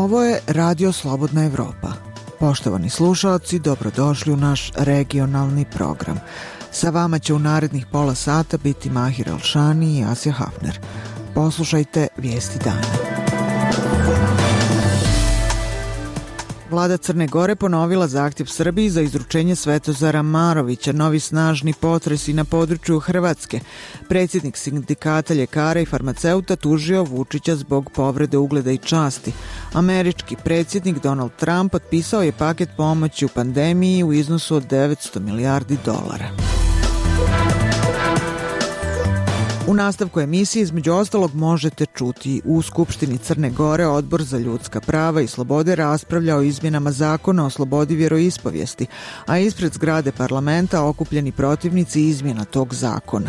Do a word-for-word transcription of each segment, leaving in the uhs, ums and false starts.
Ovo je Radio Slobodna Evropa. Poštovani slušalci, dobrodošli u naš regionalni program. Sa vama će u narednih pola sata biti Mahir Alšani i Asja Hafner. Poslušajte vijesti dana. Vlada Crne Gore ponovila zahtjev Srbiji za izručenje Svetozara Marovića, novi snažni potresi na području Hrvatske. Predsjednik sindikata ljekara i farmaceuta tužio Vučića zbog povrede ugleda i časti. Američki predsjednik Donald Trump potpisao je paket pomoći u pandemiji u iznosu od devetsto milijardi dolara. U nastavku emisije između ostalog možete čuti: u Skupštini Crne Gore Odbor za ljudska prava i slobode raspravlja o izmjenama zakona o slobodi vjeroispovijesti, a ispred zgrade parlamenta okupljeni protivnici izmjena tog zakona.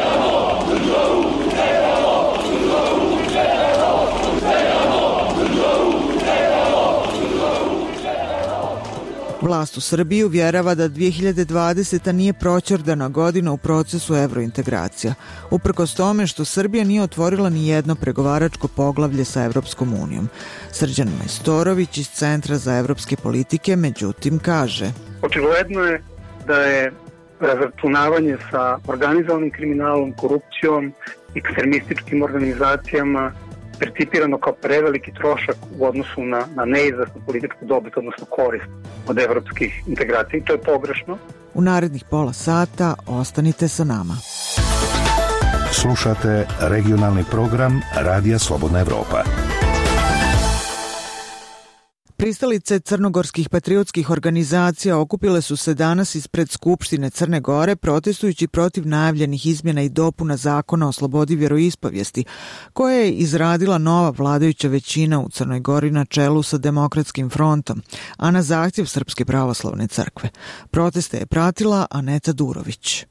Vlast u Srbiji uvjerava da dvije hiljade dvadeseta nije proćerdana godina u procesu evrointegracija, uprkos tome što Srbija nije otvorila ni jedno pregovaračko poglavlje sa Evropskom unijom. Srđan Majstorović iz Centra za evropske politike međutim kaže: Očigledno je da je razračunavanje sa organizovanim kriminalom, korupcijom, ekstremističkim organizacijama percipirano kao preveliki trošak u odnosu na, na neizvesnu političku dobit, odnosno korist od evropskih integracija. I to je pogrešno. U narednih pola sata ostanite sa nama. Slušate regionalni program Radija Slobodna Evropa. Pristalice crnogorskih patriotskih organizacija okupile su se danas ispred Skupštine Crne Gore protestujući protiv najavljenih izmjena i dopuna zakona o slobodi vjeroispovijesti, koje je izradila nova vladajuća većina u Crnoj Gori na čelu sa Demokratskim frontom, a na zahtjev Srpske pravoslavne crkve. Proteste je pratila Aneta Durović.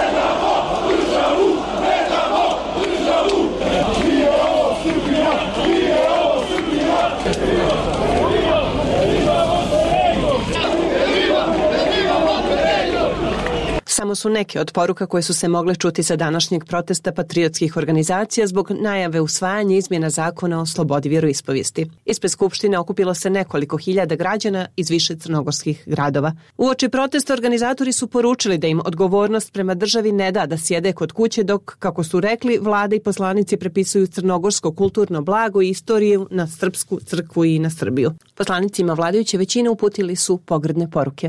Samo su neke od poruka koje su se mogle čuti sa današnjeg protesta patriotskih organizacija zbog najave usvajanja izmjena zakona o slobodi vjeroispovijesti. Ispred Skupštine okupilo se nekoliko hiljada građana iz više crnogorskih gradova. Uoči protesta organizatori su poručili da im odgovornost prema državi ne da da sjede kod kuće dok, kako su rekli, vlada i poslanici prepisuju crnogorsko kulturno blago i istoriju na srpsku crkvu i na Srbiju. Poslanicima vladajuće većine uputili su pogrdne poruke.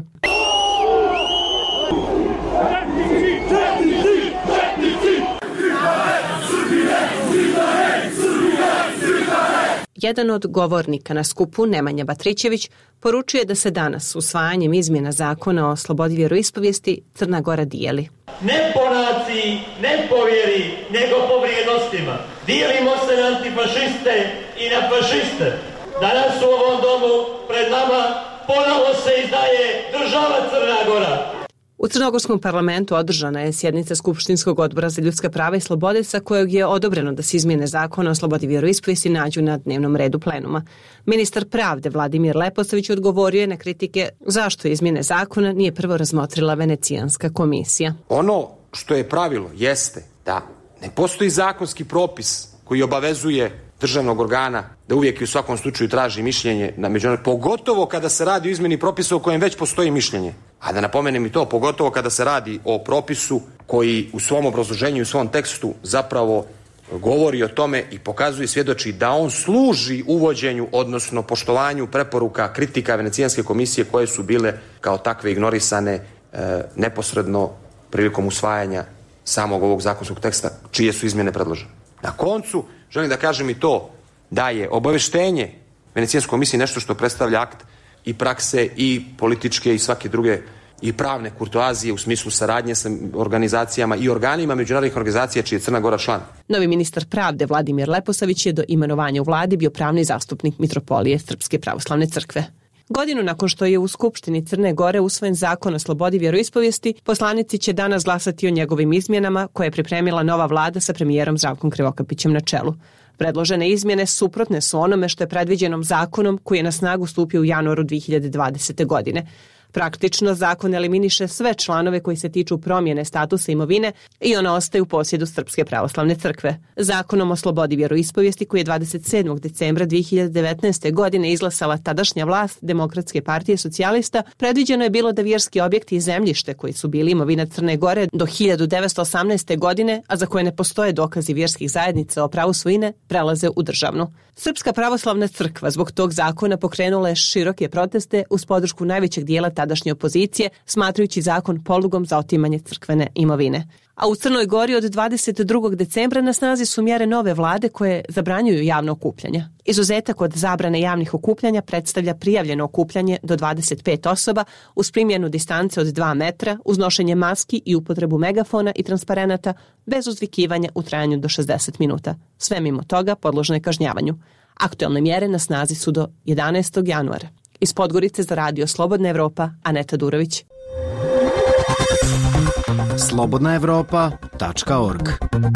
Jedan od govornika na skupu, Nemanja Batrićević, poručuje da se danas usvajanjem izmjena zakona o slobodi vjeroispovijesti Crna Gora dijeli. Ne po naciji, ne po vjeri, nego po vrijednostima. Dijelimo se na antifašiste i na fašiste. Danas u ovom domu pred nama ponovo se izdaje država Crna Gora. U Crnogorskom parlamentu održana je sjednica Skupštinskog odbora za ljudska prava i slobode sa kojeg je odobreno da se izmjene zakona o slobodi vjeroispovijesti nađu na dnevnom redu plenuma. Ministar pravde Vladimir Leposavić odgovorio je na kritike zašto izmjene zakona nije prvo razmotrila Venecijanska komisija. Ono što je pravilo jeste da ne postoji zakonski propis koji obavezuje državnog organa da uvijek i u svakom slučaju traži mišljenje na međunarodnoj, pogotovo kada se radi o izmjeni propisa u kojem već postoji mišljenje. A da napomenem i to, pogotovo kada se radi o propisu koji u svom obrazloženju i u svom tekstu zapravo govori o tome i pokazuje i svjedoči da on služi uvođenju, odnosno poštovanju preporuka kritika Venecijanske komisije koje su bile kao takve ignorisane e, neposredno prilikom usvajanja samog ovog zakonskog teksta čije su izmjene predložene. Na koncu želim da kažem i to da je obaveštenje Venecijanske komisije nešto što predstavlja akt i prakse i političke i svake druge i pravne kurtoazije u smislu saradnje sa organizacijama i organima međunarodnih organizacija čiji je Crna Gora član. Novi ministar pravde Vladimir Leposavić je do imenovanja u vladi bio pravni zastupnik Mitropolije Srpske pravoslavne crkve. Godinu nakon što je u Skupštini Crne Gore usvojen zakon o slobodi vjeroispovijesti, poslanici će danas glasati o njegovim izmjenama koje je pripremila nova vlada sa premijerom Zdravkom Krivokapićem na čelu. Predložene izmjene suprotne su onome što je predviđenom zakonom koji je na snagu stupio u januaru dvije hiljade dvadesete. godine. Praktično, zakon eliminiše sve članove koji se tiču promjene statusa imovine i ona ostaje u posjedu Srpske pravoslavne crkve. Zakonom o slobodi vjeroispovijesti koji je dvadeset sedmog decembra dvije hiljade devetnaeste. godine izglasala tadašnja vlast Demokratske partije socijalista, predviđeno je bilo da vjerski objekti i zemljište koji su bili imovina Crne Gore do hiljadu devetsto osamnaeste. godine, a za koje ne postoje dokazi vjerskih zajednica o pravu svojine, prelaze u državnu. Srpska pravoslavna crkva zbog tog zakona pokrenula je široke proteste uz podršku najvećeg dijela tadašnje opozicije, smatrajući zakon polugom za otimanje crkvene imovine. A u Crnoj Gori od dvadeset drugog decembra na snazi su mjere nove vlade koje zabranjuju javno okupljanje. Izuzetak od zabrane javnih okupljanja predstavlja prijavljeno okupljanje do dvadeset pet osoba uz primjenu distance od dva metra, uz nošenje maski i upotrebu megafona i transparenata bez uzvikivanja u trajanju do šezdeset minuta. Sve mimo toga podložno je kažnjavanju. Aktuelne mjere na snazi su do jedanaestog januara. Iz Podgorice za radio Slobodna Evropa, Aneta Durović. slobodna evropa tačka org.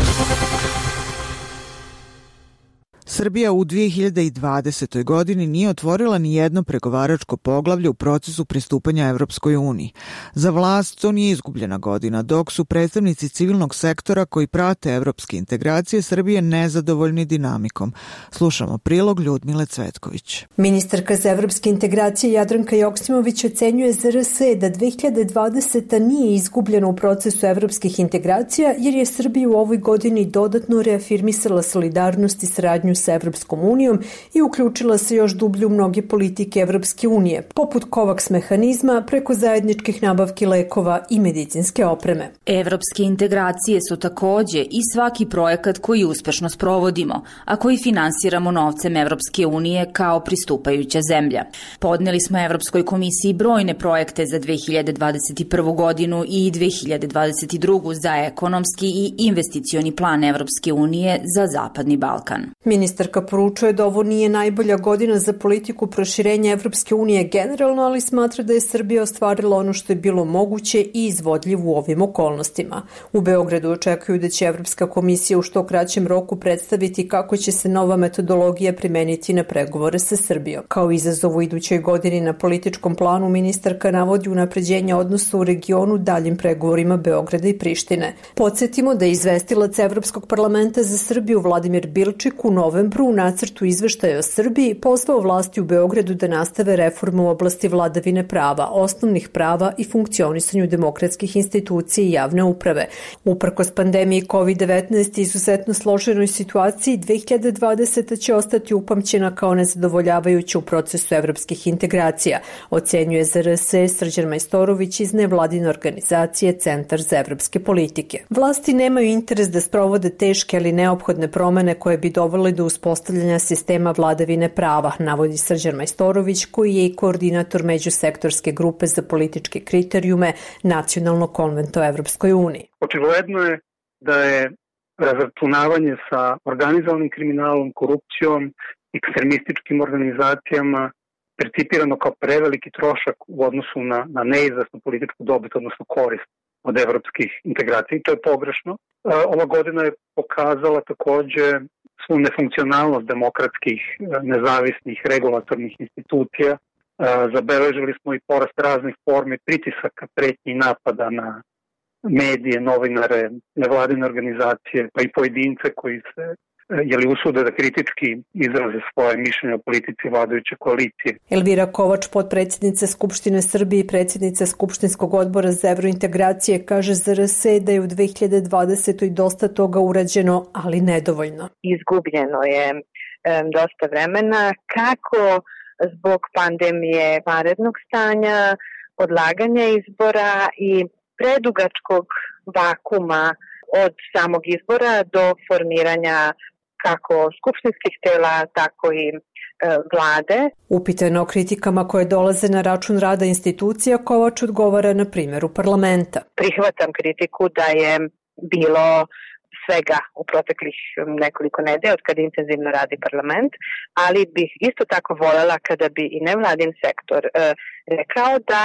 Srbija u dvije hiljade dvadesetoj. godini nije otvorila ni jedno pregovaračko poglavlje u procesu pristupanja Evropskoj uniji. Za vlast to nije izgubljena godina, dok su predstavnici civilnog sektora koji prate evropske integracije Srbije nezadovoljni dinamikom. Slušamo prilog Ljudmile Cvetković. Ministarka za evropske integracije Jadranka Joksimović ocenjuje za R S da dvije hiljade dvadeseta. nije izgubljena u procesu evropskih integracija jer je Srbija u ovoj godini dodatno reafirmisala solidarnost i saradnju sa Evropskom unijom i uključila se još dublje u mnoge politike Evropske unije, poput COVAX mehanizma preko zajedničkih nabavki lekova i medicinske opreme. Evropske integracije su takođe i svaki projekat koji uspešno sprovodimo, a koji finansiramo novcem Evropske unije kao pristupajuća zemlja. Podneli smo Evropskoj komisiji brojne projekte za dvije hiljade dvadeset prvu. godinu i dvije hiljade dvadeset drugu. za ekonomski i investicioni plan Evropske unije za Zapadni Balkan. Ministarka poručuje da ovo nije najbolja godina za politiku proširenja Evropske unije generalno, ali smatra da je Srbija ostvarila ono što je bilo moguće i izvodljivo u ovim okolnostima. U Beogradu očekuju da će Evropska komisija u što kraćem roku predstaviti kako će se nova metodologija primeniti na pregovore sa Srbijom. Kao izazov u idućoj godini na političkom planu ministarka navodi unapređenje odnosa u regionu daljim pregovorima Beograda i Prištine. Podsjetimo da je izvestilac Evropskog parlamenta za Srbiju Vladimir Bilčik u novembru u nacrtu izveštaja o Srbiji pozvao vlasti u Beogradu da nastave reformu u oblasti vladavine prava, osnovnih prava i funkcionisanju demokratskih institucija i javne uprave. Uprkos pandemiji kovid devetnaest i izuzetno složenoj situaciji, dvije hiljade dvadeseta. će ostati upamćena kao nezadovoljavajuća u procesu evropskih integracija, ocenjuje za R S Srđan Majstorović iz nevladine organizacije Centar za evropske politike. Vlasti nemaju interes da sprovode teške ali neophodne promene koje bi dovele do uspostavljanja sistema vladavine prava, navodi Srđan Majstorović, koji je i koordinator međusektorske grupe za političke kriterijume Nacionalnog konventa o Evropskoj uniji. Očigledno je da je razračunavanje sa organizovanim kriminalom, korupcijom, ekstremističkim organizacijama percipirano kao preveliki trošak u odnosu na, na neizvesnu političku dobit, odnosno korist od evropskih integracija. I to je pogrešno. Ova godina je pokazala takođe svu nefunkcionalnost demokratskih, nezavisnih, regulatornih institucija. Zabeležili smo i porast raznih formi pritisaka, pretnji i napada na medije, novinare, nevladine organizacije, pa i pojedince koji se jeli usude da kritički izraze svoje mišljenje o politici vladajuće koalicije. Elvira Kovač, potpredsjednica Skupštine Srbije i predsjednica Skupštinskog odbora za evrointegracije, kaže za R S da je u dvije hiljade dvadesetoj. dosta toga urađeno, ali nedovoljno. Izgubljeno je um, dosta vremena, kako zbog pandemije vanrednog stanja, odlaganja izbora i predugačkog vakuma od samog izbora do formiranja kako skupštinskih tela, tako i e, vlade. Upitano o kritikama koje dolaze na račun rada institucija, Kovač odgovara na primjeru parlamenta. Prihvatam kritiku da je bilo svega u proteklih nekoliko nedelja od kada intenzivno radi parlament, ali bih isto tako voljela kada bi i nevladin sektor e, rekao da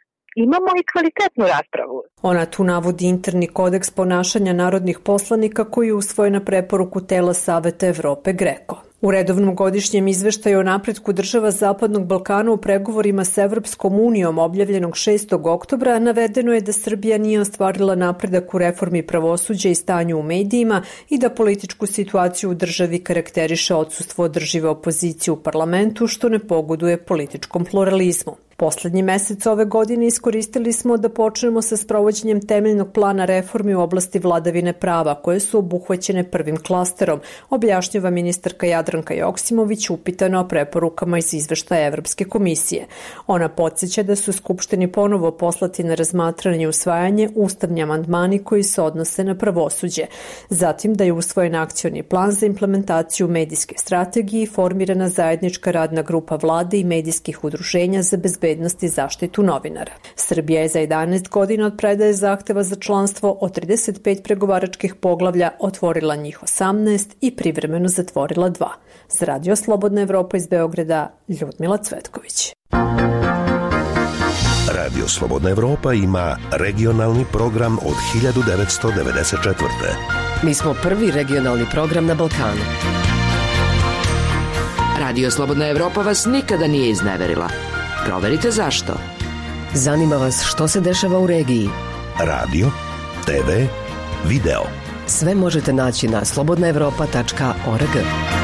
imamo i kvalitetnu raspravu. Ona tu navodi interni kodeks ponašanja narodnih poslanika koji je usvojen na preporuku tela Saveta Evrope GRECO. U redovnom godišnjem izveštaju o napretku država Zapadnog Balkana u pregovorima s Evropskom unijom objavljenog šestog oktobra navedeno je da Srbija nije ostvarila napredak u reformi pravosuđa i stanju u medijima i da političku situaciju u državi karakteriše odsustvo održive opozicije u parlamentu, što ne pogoduje političkom pluralizmu. Poslednji mesec ove godine iskoristili smo da počnemo sa sprovođenjem temeljnog plana reformi u oblasti vladavine prava, koje su obuhvaćene prvim klasterom, objašnjava ministarka Jadranka Joksimović upitana o preporukama iz izveštaja Evropske komisije. Ona podsjeća da su Skupštini ponovo poslati na razmatranje i usvajanje ustavni amandmani koji se odnose na pravosuđe. Zatim da je usvojen akcioni plan za implementaciju medijske strategije i formirana zajednička radna grupa vlade i medijskih udruženja za bezbednost i zaštitu novinara. Srbija je za jedanaest godina od predaje zahteva za članstvo od trideset pet pregovaračkih poglavlja otvorila njih osamnaest i privremeno zatvorila dva. Za Radio Slobodna Evropa iz Beograda, Ljudmila Cvetković. Radio Slobodna Evropa ima regionalni program od hiljadu devetsto devedeset četvrte. Mi smo prvi regionalni program na Balkanu. Radio Slobodna Evropa vas nikada nije izneverila. Proverite zašto. Zanima vas što se dešava u regiji. Radio, te ve, video. Sve možete naći na slobodna evropa tačka org.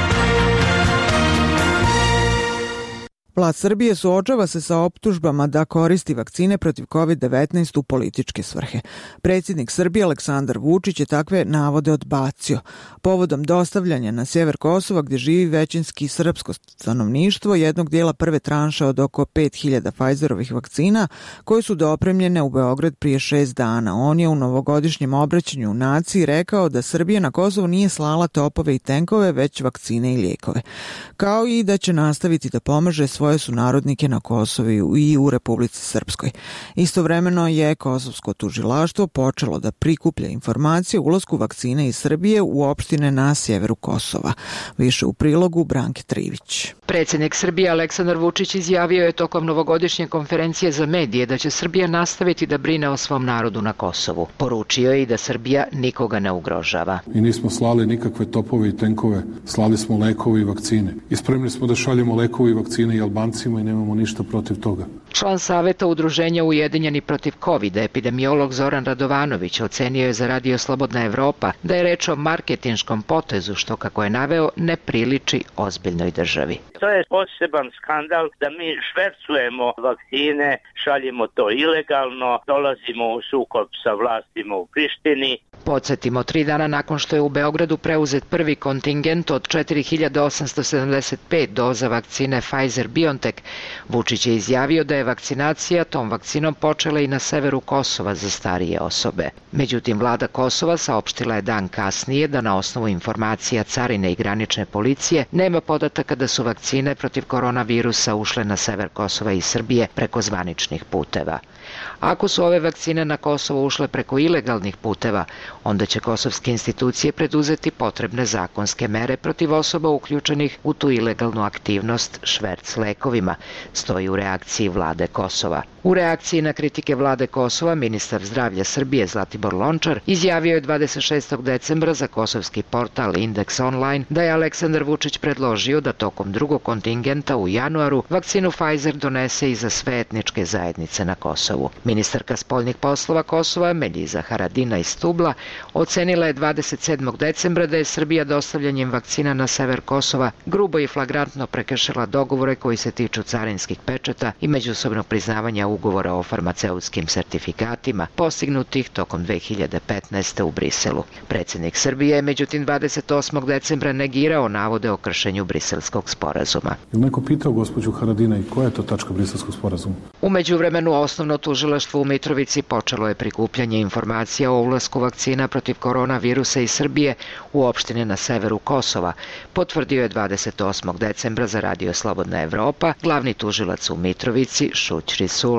Vlast Srbije suočava se sa optužbama da koristi vakcine protiv kovid devetnaest u političke svrhe. Predsjednik Srbije Aleksandar Vučić je takve navode odbacio. Povodom dostavljanja na sjever Kosova, gdje živi većinski srpsko stanovništvo, jednog dijela prve tranše od oko pet hiljada Pfizerovih vakcina, koje su dopremljene u Beograd prije šest dana. On je u novogodišnjem obraćanju u naciji rekao da Srbija na Kosovo nije slala topove i tenkove, već vakcine i lijekove. Kao i da će nastaviti da pomaže svoje sunarodnike na Kosovu i u Republici Srpskoj. Istovremeno je kosovsko tužilaštvo počelo da prikuplja informacije o ulasku vakcine iz Srbije u opštine na sjeveru Kosova. Više u prilogu Branke Trivić. Predsjednik Srbije Aleksandar Vučić izjavio je tokom novogodišnje konferencije za medije da će Srbija nastaviti da brine o svom narodu na Kosovu. Poručio je i da Srbija nikoga ne ugrožava. I nismo slali nikakve topove i tenkove, slali smo lekove i vakcine. I spremni smo da šaljemo lekove i vakcine i Albancima i nemamo ništa protiv toga. Član Saveta Udruženja Ujedinjeni protiv kovida, epidemiolog Zoran Radovanović, ocenio je za Radio Slobodna Evropa da je reč o marketinškom potezu, što, kako je naveo, ne priliči ozbiljnoj državi. To je poseban skandal da mi švercujemo vakcine, šaljemo to ilegalno, dolazimo u sukob sa vlastima u Prištini. Podsjetimo, tri dana nakon što je u Beogradu preuzet prvi kontingent od četiri hiljade osamsto sedamdeset pet doza vakcine Pfizer-BioNTech, Vučić je izjavio da je vakcinacija tom vakcinom počela i na severu Kosova za starije osobe. Međutim, vlada Kosova saopštila je dan kasnije da na osnovu informacija carine i granične policije nema podataka da su vakcine protiv koronavirusa ušle na sever Kosova i Srbije preko zvaničnih puteva. Ako su ove vakcine na Kosovo ušle preko ilegalnih puteva, onda će kosovske institucije preduzeti potrebne zakonske mere protiv osoba uključenih u tu ilegalnu aktivnost šverc lekovima, stoji u reakciji vlade Kosova. U reakciji na kritike vlade Kosova, ministar zdravlja Srbije Zlatibor Lončar izjavio je dvadeset šestog decembra za kosovski portal Indeks Online da je Aleksandar Vučić predložio da tokom drugog kontingenta u januaru vakcinu Pfizer donese i za sve etničke zajednice na Kosovu. Ministarka spoljnih poslova Kosova Meljiza Haradina iz Stubla ocenila je dvadeset sedmog decembra da je Srbija dostavljanjem vakcina na sever Kosova grubo i flagrantno prekršila dogovore koji se tiču carinskih pečata i međusobnog priznavanja ugovora o farmaceutskim sertifikatima postignutih tokom dve hiljade petnaeste. u Briselu. Predsjednik Srbije je međutim dvadeset osmog decembra negirao navode o kršenju briselskog sporazuma. Je li neko pitao gospođu Haradina i koja je to tačka briselskog sporazuma? U međuvremenu osnovno tužilaštvo u Mitrovici počelo je prikupljanje informacija o ulasku vakcina protiv koronavirusa iz Srbije u opštine na severu Kosova, potvrdio je dvadeset osmog decembra za Radio Slobodna Evropa glavni tužilac u Mitrovici Šuć Risula.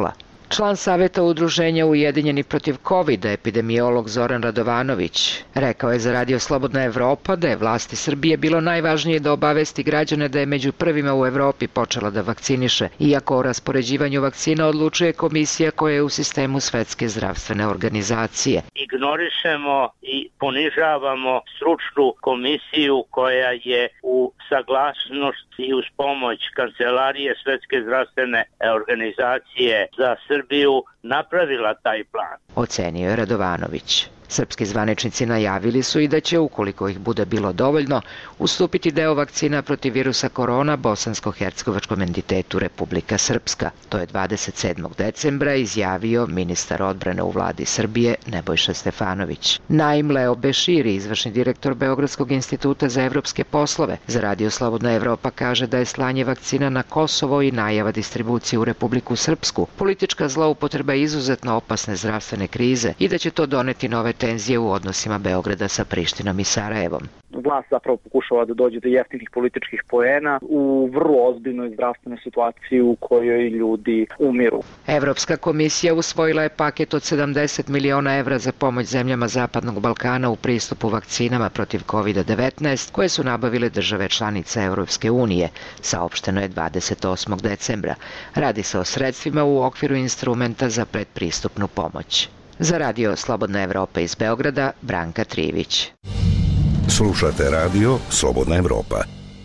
Član Saveta udruženja Ujedinjeni protiv kovida, epidemiolog Zoran Radovanović, rekao je za Radio Slobodna Evropa da je vlasti Srbije bilo najvažnije da obavesti građane da je među prvima u Evropi počela da vakciniše, iako o raspoređivanju vakcina odlučuje komisija koja je u sistemu Svetske zdravstvene organizacije. Ignorišemo i ponižavamo stručnu komisiju koja je u saglasnost i uz pomoć Kancelarije Svetske zdravstvene organizacije za Srbiju napravila taj plan. Ocenio je Radovanović. Srpski zvaničnici najavili su i da će, ukoliko ih bude bilo dovoljno, ustupiti deo vakcina protiv virusa korona bosansko-hercegovačkom entitetu Republika Srpska. To je dvadeset sedmog decembra izjavio ministar odbrane u vladi Srbije Nebojša Stefanović. Naim Leo Beširi, izvršni direktor Beogradskog instituta za evropske poslove, za Radio Slobodna Evropa kaže da je slanje vakcina na Kosovo i najava distribucije u Republiku Srpsku politička zloupotreba izuzetno opasne zdravstvene krize i da će to doneti nove tenzije u odnosima Beograda sa Prištinom i Sarajevom. Vlast zapravo pokušava da dođe do jeftinih političkih poena u vrlo ozbiljnoj zdravstvenoj situaciji u kojoj ljudi umiru. Evropska komisija usvojila je paket od sedamdeset miliona evra za pomoć zemljama Zapadnog Balkana u pristupu vakcinama protiv kovida devetnaest koje su nabavile države članice Evropske unije, saopšteno je dvadeset osmog decembra. Radi se o sredstvima u okviru instrumenta za predpristupnu pomoć. Za Radio Slobodna Evropa iz Beograda, Branka Trivić. Slušate Radio Slobodna Evropa.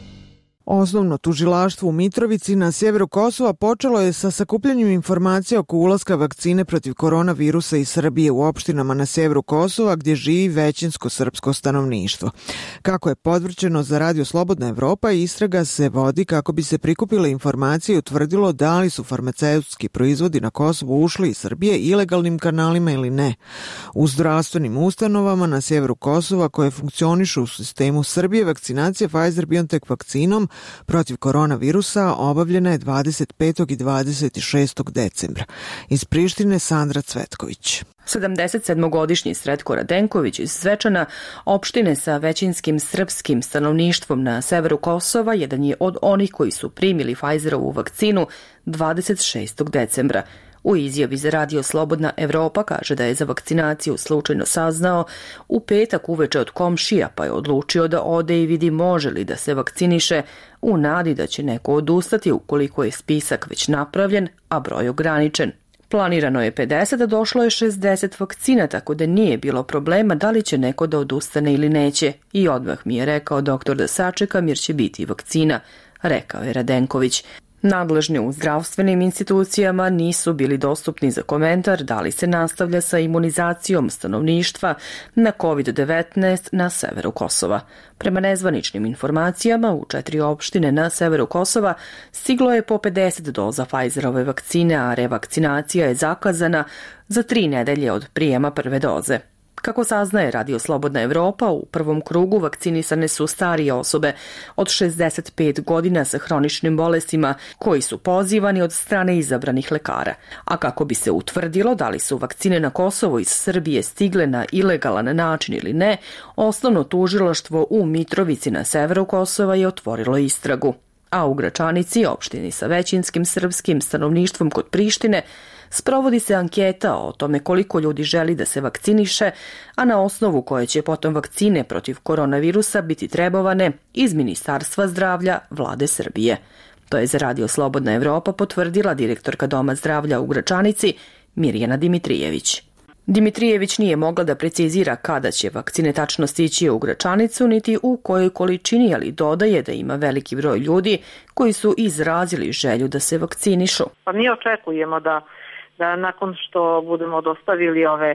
Osnovno tužilaštvo u Mitrovici na sjeveru Kosova počelo je sa sakupljanjem informacija oko ulaska vakcine protiv koronavirusa iz Srbije u opštinama na sjeveru Kosova gdje živi većinsko srpsko stanovništvo. Kako je podvrćeno za Radio Slobodna Evropa, istraga se vodi kako bi se prikupile informacije i utvrdilo da li su farmaceutski proizvodi na Kosovu ušli iz Srbije ilegalnim kanalima ili ne. U zdravstvenim ustanovama na sjeveru Kosova koje funkcionišu u sistemu Srbije, vakcinacija Pfizer-BioNTech vakcinom protiv koronavirusa obavljena je dvadeset petog i dvadeset šestog decembra. Iz Prištine Sandra Cvetković. sedamdeset sedmogodišnji Sretko Radenković iz Zvečana, opštine sa većinskim srpskim stanovništvom na severu Kosova, jedan je od onih koji su primili Pfizerovu vakcinu dvadeset šestog decembra. U izjavi za Radio Slobodna Evropa kaže da je za vakcinaciju slučajno saznao u petak uveče od komšija, pa je odlučio da ode i vidi može li da se vakciniše u nadi da će neko odustati ukoliko je spisak već napravljen, a broj ograničen. Planirano je pedeset, a došlo je šezdeset vakcina, tako da nije bilo problema da li će neko da odustane ili neće. I odmah mi je rekao doktor da sačekam jer će biti vakcina, rekao je Radenković. Nadležni u zdravstvenim institucijama nisu bili dostupni za komentar da li se nastavlja sa imunizacijom stanovništva na kovid devetnaest na severu Kosova. Prema nezvaničnim informacijama, u četiri opštine na severu Kosova stiglo je po pedeset doza Pfizerove vakcine, a revakcinacija je zakazana za tri nedelje od prijema prve doze. Kako saznaje Radio Slobodna Evropa, u prvom krugu vakcinisane su starije osobe od šezdeset pet godina sa hroničnim bolestima koji su pozivani od strane izabranih lekara. A kako bi se utvrdilo da li su vakcine na Kosovo iz Srbije stigle na ilegalan način ili ne, osnovno tužilaštvo u Mitrovici na severu Kosova je otvorilo istragu. A u Gračanici, opštini sa većinskim srpskim stanovništvom kod Prištine, sprovodi se anketa o tome koliko ljudi želi da se vakciniše, a na osnovu koje će potom vakcine protiv koronavirusa biti trebovane iz Ministarstva zdravlja Vlade Srbije. To je za Radio Slobodna Evropa potvrdila direktorka Doma zdravlja u Gračanici Mirjana Dimitrijević. Dimitrijević nije mogla da precizira kada će vakcine tačno stići u Gračanicu, niti u kojoj količini, ali dodaje da ima veliki broj ljudi koji su izrazili želju da se vakcinišu. Pa mi očekujemo da, da nakon što budemo dostavili ove e,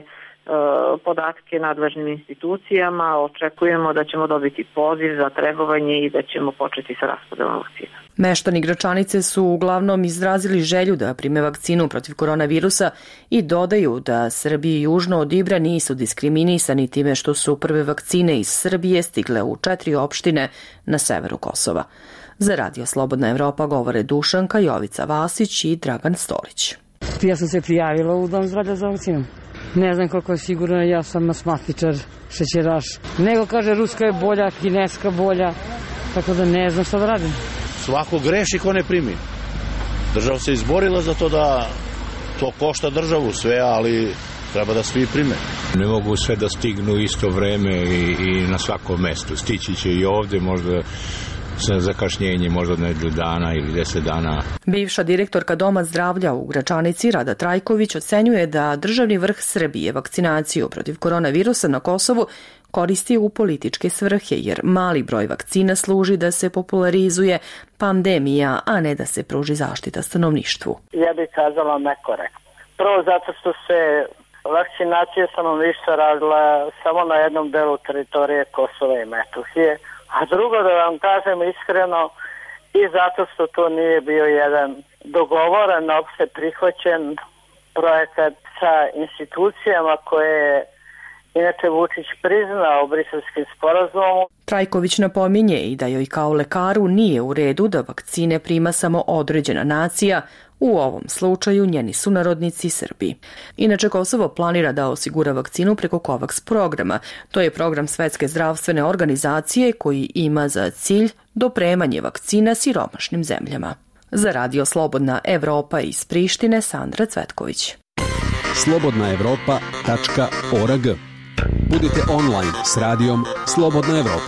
podatke nadležnim institucijama, očekujemo da ćemo dobiti poziv za trebovanje i da ćemo početi sa raspodelom vakcina. Meštani Gračanice su uglavnom izrazili želju da prime vakcinu protiv koronavirusa i dodaju da Srbiji južno od Ibra nisu diskriminisani time što su prve vakcine iz Srbije stigle u četiri opštine na severu Kosova. Za Radio Slobodna Evropa govore Dušanka, Jovica Vasić i Dragan Stolić. Ja sam se prijavila u Dom zdravlja za vakcinu. Ne znam koliko je sigurno, ja sam astmatičar, šećeraš. Nego kaže ruska je bolja, kineska bolja, tako da ne znam šta da radim. Svako greši ko ne primi. Država se izborila za to da to košta državu sve, ali treba da svi prime. Ne mogu sve da stignu isto vreme i, i na svakom mestu. Stići će i ovde, možda sa zakašnjenjem, možda nedelju dana ili deset dana. Bivša direktorka Doma zdravlja u Gračanici, Rada Trajković, ocenjuje da državni vrh Srbije vakcinaciju protiv koronavirusa na Kosovu koristi u političke svrhe, jer mali broj vakcina služi da se popularizuje pandemija, a ne da se pruži zaštita stanovništvu. Ja bih kazala nekorektno. Prvo zato što se vakcinacija stanovništva radila samo na jednom delu teritorije Kosova i Metohije, a drugo da vam kažem iskreno i zato što to nije bio jedan dogovoren, opšte prihvaćen projekat sa institucijama koje je inače Vučić priznao Briselskim sporazumom. Trajković napominje i da joj kao lekaru nije u redu da vakcine prima samo određena nacija, u ovom slučaju njeni sunarodnici Srbi. Inače, Kosovo planira da osigura vakcinu preko COVAX programa. To je program Svetske zdravstvene organizacije koji ima za cilj dopremanje vakcina siromašnim zemljama. Za Radio Slobodna Evropa iz Prištine, Sandra Cvetković. slobodna evropa tačka org. Budite online s radijom Slobodna Evropa.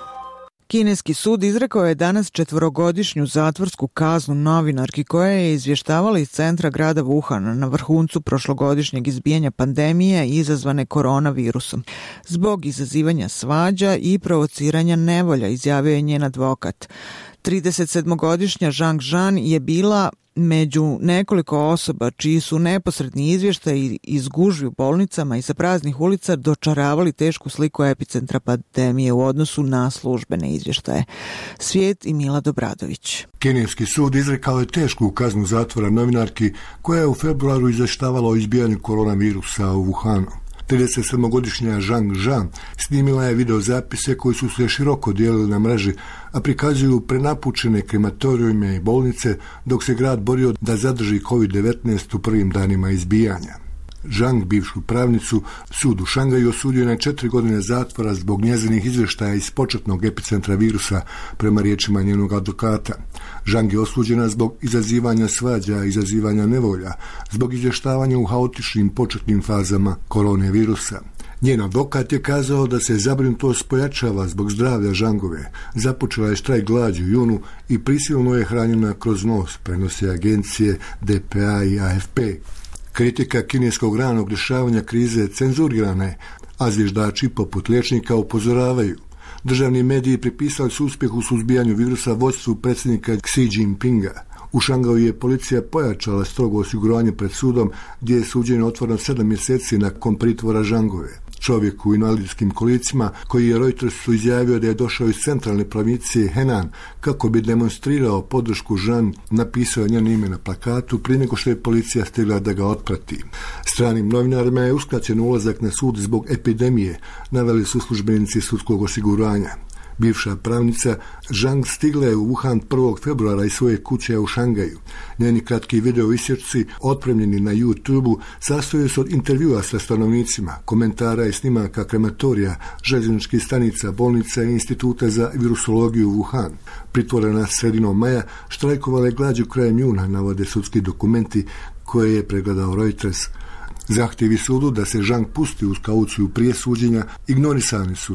Kineski sud izrekao je danas četvorogodišnju zatvorsku kaznu novinarki koja je izvještavala iz centra grada Wuhana na vrhuncu prošlogodišnjeg izbijanja pandemije izazvane koronavirusom. Zbog izazivanja svađa i provociranja nevolja, izjavio je njen advokat. tridesetsedmogodišnja Zhang Zhan je bila među nekoliko osoba čiji su neposredni izvještaji iz gužvi u bolnicama i sa praznih ulica dočaravali tešku sliku epicentra pandemije u odnosu na službene izvještaje. Svijet i Mila Dobradović. Kineski sud izrekao je tešku kaznu zatvora novinarki koja je u februaru izvještavala o izbijanju koronavirusa u Wuhanu. tridesetsedmogodišnja Zhang Zhan snimila je videozapise koji su se široko dijelili na mreži, a prikazuju prenapučene krematorijume i bolnice dok se grad borio da zadrži kovid devetnaest u prvim danima izbijanja. Zhang, bivšu pravnicu, sud u Šangaju osudio na četiri godine zatvora zbog njezinih izvještaja iz početnog epicentra virusa, prema riječima njenog advokata. Zhang je osuđena zbog izazivanja svađa, izazivanja nevolja, zbog izvještavanja u haotičnim početnim fazama koronavirusa. Njen advokat je kazao da se zabrinutost pojačava zbog zdravlja Zhangove. Započela je štrajk glađu u junu i prisilno je hranjena kroz nos, prenose agencije D P A i A F P. Kritika kineskog ranog rješavanja krize cenzurirana je, a zviždači poput liječnika upozoravaju. Državni mediji pripisali su uspjeh u suzbijanju virusa vodstvu predsjednika Xi Jinpinga. U Šangaju je policija pojačala strogo osiguranje pred sudom, gdje je suđenje otvoreno sedam mjeseci nakon pritvora Zhangove. Čovjek u invalidskim kolicima, koji je Reutersu izjavio da je došao iz centralne provincije Henan kako bi demonstrirao podršku Zhan, napisao je njeno ime na plakatu prije nego što je policija stigla da ga otprati. Stranim novinarima je uskraćen ulazak na sud zbog epidemije, naveli su službenici sudskog osiguranja. Bivša pravnica Zhang stigla je u Wuhan prvog februara iz svoje kuće u Šangaju. Njeni kratki video isječci, otpremljeni na YouTube-u, sastoje se od intervjua sa stanovnicima, komentara i snimaka krematorija, željezničkih stanica, bolnica i instituta za virusologiju u Wuhan. Pritvorena sredinom maja, štrajkovala je glađu krajem juna, navode sudski dokumenti koje je pregledao Reuters. Zahtjevi sudu da se Zhang pusti uz kauciju prije suđenja ignorisani su.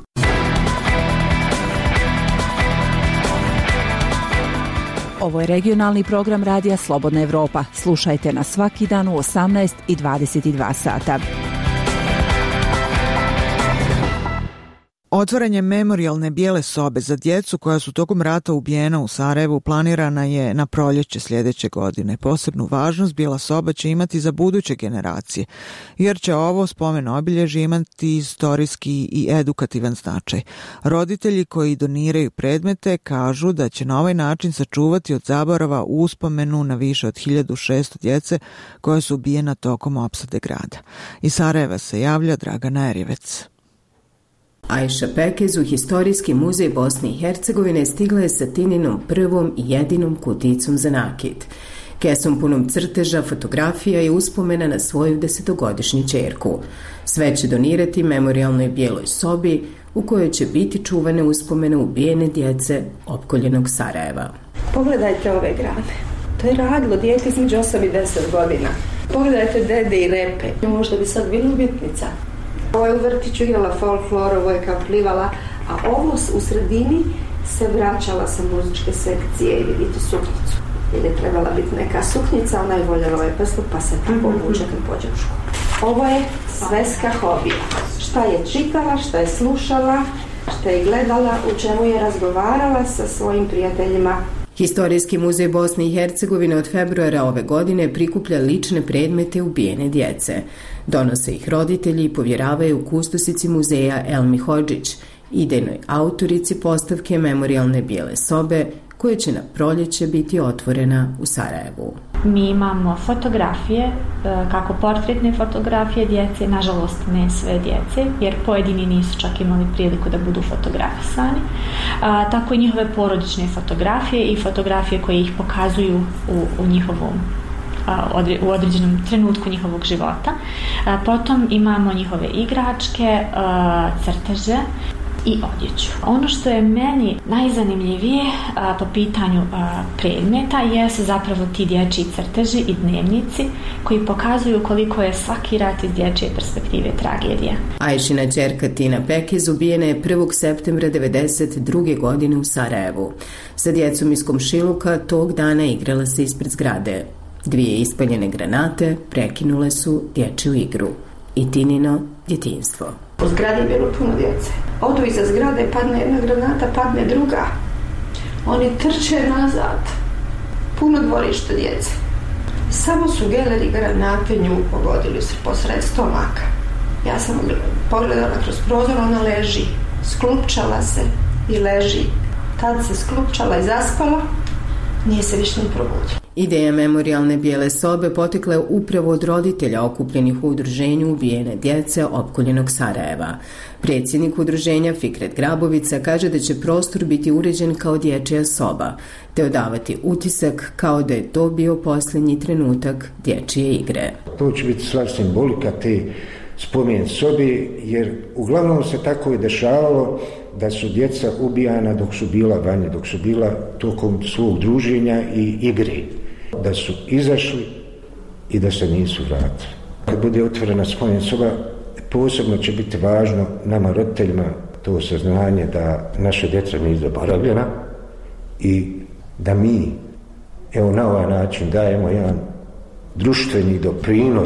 Ovo je regionalni program radija Slobodna Evropa. Slušajte nas svaki dan u osamnaest i dvadeset dva sata. Otvaranje memorijalne bijele sobe za djecu koja su tokom rata ubijena u Sarajevu planirana je na proljeće sljedeće godine. Posebnu važnost bijela soba će imati za buduće generacije, jer će ovo spomen obilježje imati istorijski i edukativan značaj. Roditelji koji doniraju predmete kažu da će na ovaj način sačuvati od zaborava uspomenu na više od hiljadu šesto djece koje su ubijena tokom opsade grada. Iz Sarajeva se javlja Dragana Erjevec. Ajša Pekez u Historijski muzej Bosne i Hercegovine stigla je sa Tininom prvom i jedinom kuticom za nakit. Kesom punom crteža, fotografija i uspomena na svoju desetogodišnju ćerku. Sve će donirati memorijalnoj bijeloj sobi u kojoj će biti čuvane uspomene ubijene djece opkoljenog Sarajeva. Pogledajte ove grane. To je radilo dijete između osam i deset godina. Pogledajte Dede i Repe, možda bi sad bila umjetnica. Ovo je u vrtiću igrala folklor, ovo je kao plivala, a ovo u sredini se vraćala sa muzičke sekcije i vidite suknicu. Jer je trebala biti neka suknica, ona je voljela ovaj prstup, pa se tako obuče kad pođe u školu. Ovo je sveska hobija. Šta je čitala, šta je slušala, šta je gledala, u čemu je razgovarala sa svojim prijateljima. Historijski muzej Bosne i Hercegovine od februara ove godine prikuplja lične predmete ubijene djece. Donose ih roditelji i povjeravaju kustosici muzeja Elmi Hodžić, idejnoj autorici postavke memorijalne bijele sobe, koja će na proljeće biti otvorena u Sarajevu. Mi imamo fotografije, kako portretne fotografije djece, nažalost ne sve djece, jer pojedini nisu čak imali priliku da budu fotografisani, a, tako i njihove porodične fotografije i fotografije koje ih pokazuju u, u njihovom u određenom trenutku njihovog života. Potom imamo njihove igračke, crteže i odjeću. Ono što je meni najzanimljivije a, po pitanju a, predmeta jesu zapravo ti dječji crteži i dnevnici koji pokazuju koliko je svaki rat iz dječje perspektive tragedija. Ajšina ćerka Tina Pekez ubijena je prvog septembra devedeset druge godine u Sarajevu. Sa djecom iz komšiluka tog dana igrala se ispred zgrade. Dvije ispaljene granate prekinule su dječju igru i Tinino djetinjstvo. U zgradi je bilo puno djece. Odu iza zgrade, padne jedna granata, padne druga. Oni trče nazad. Puno dvorište djece. Samo su geleri granate nju pogodili se posred stomaka. Ja sam pogledala kroz prozor, ona leži. Sklupčala se i leži. Tad se sklupčala i zaspala. Nije se više ni probudila. Ideja memorijalne bijele sobe potekla je upravo od roditelja okupljenih u udruženju ubijene djece opkoljenog Sarajeva. Predsjednik udruženja Fikret Grabovica kaže da će prostor biti uređen kao dječja soba, te odavati utisak kao da je to bio posljednji trenutak dječje igre. To će biti sva simbolika te spomen sobi, jer uglavnom se tako i dešavalo da su djeca ubijana dok su bila vanje, dok su bila tokom svog druženja i igre. Da su izašli i da se nisu vratili. Kad bude otvorena spomen soba, posebno će biti važno nama roditeljima to saznanje da naša djeca nisu zaboravljena i da mi, evo na ovaj način, dajemo jedan društveni doprinos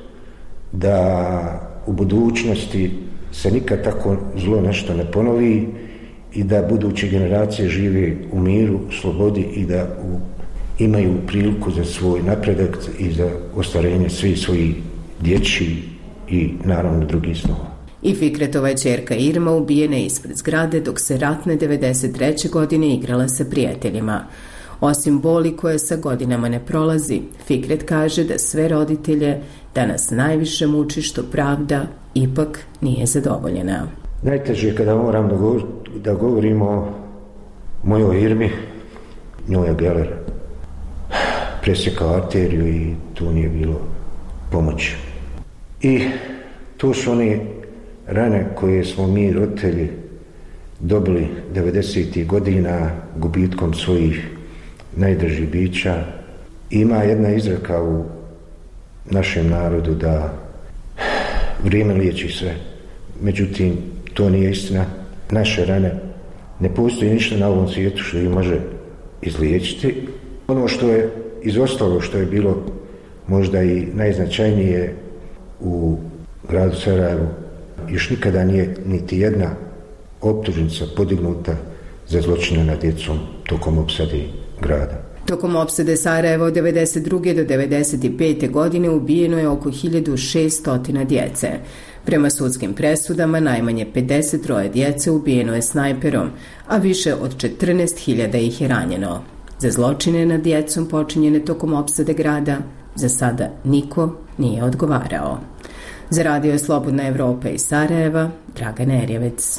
da u budućnosti se nikad tako zlo nešto ne ponovi i da buduće generacije žive u miru, slobodi i da u, imaju priliku za svoj napredak i za ostvarenje svih svojih dječjih i naravno drugih snova. I Fikretova ćerka Irma ubijena je ispred zgrade dok se ratne devedeset treće godine igrala sa prijateljima. Osim boli koja sa godinama ne prolazi, Fikret kaže da sve roditelje danas najviše muči što pravda ipak nije zadovoljena. Najteže je kada moram da, govor, da govorimo o mojoj Irmi, njoj je geler presjekao arteriju i tu nije bilo pomoći. I to su one rane koje smo mi roditelji dobili devedesetih godina gubitkom svojih najdražih bića. Ima jedna izreka u našem narodu da vrijeme liječi sve. Međutim, to nije istina. Naše rane, ne postoji ništa na ovom svijetu što ih može izliječiti. Ono što je izostalo, što je bilo možda i najznačajnije u gradu Sarajevu, još nikada nije niti jedna optužnica podignuta za zločine nad djecom tokom opsade grada. Tokom opsade Sarajeva od devedeset druge do devedeset pete godine ubijeno je oko hiljadu šesto djece. Prema sudskim presudama najmanje pedeset troje djece ubijeno je snajperom, a više od četrnaest hiljada ih je ranjeno. Za zločine nad djecom počinjene tokom opsade grada za sada niko nije odgovarao. Za radio je Slobodna Evropa iz Sarajeva, Dragana Erjevec.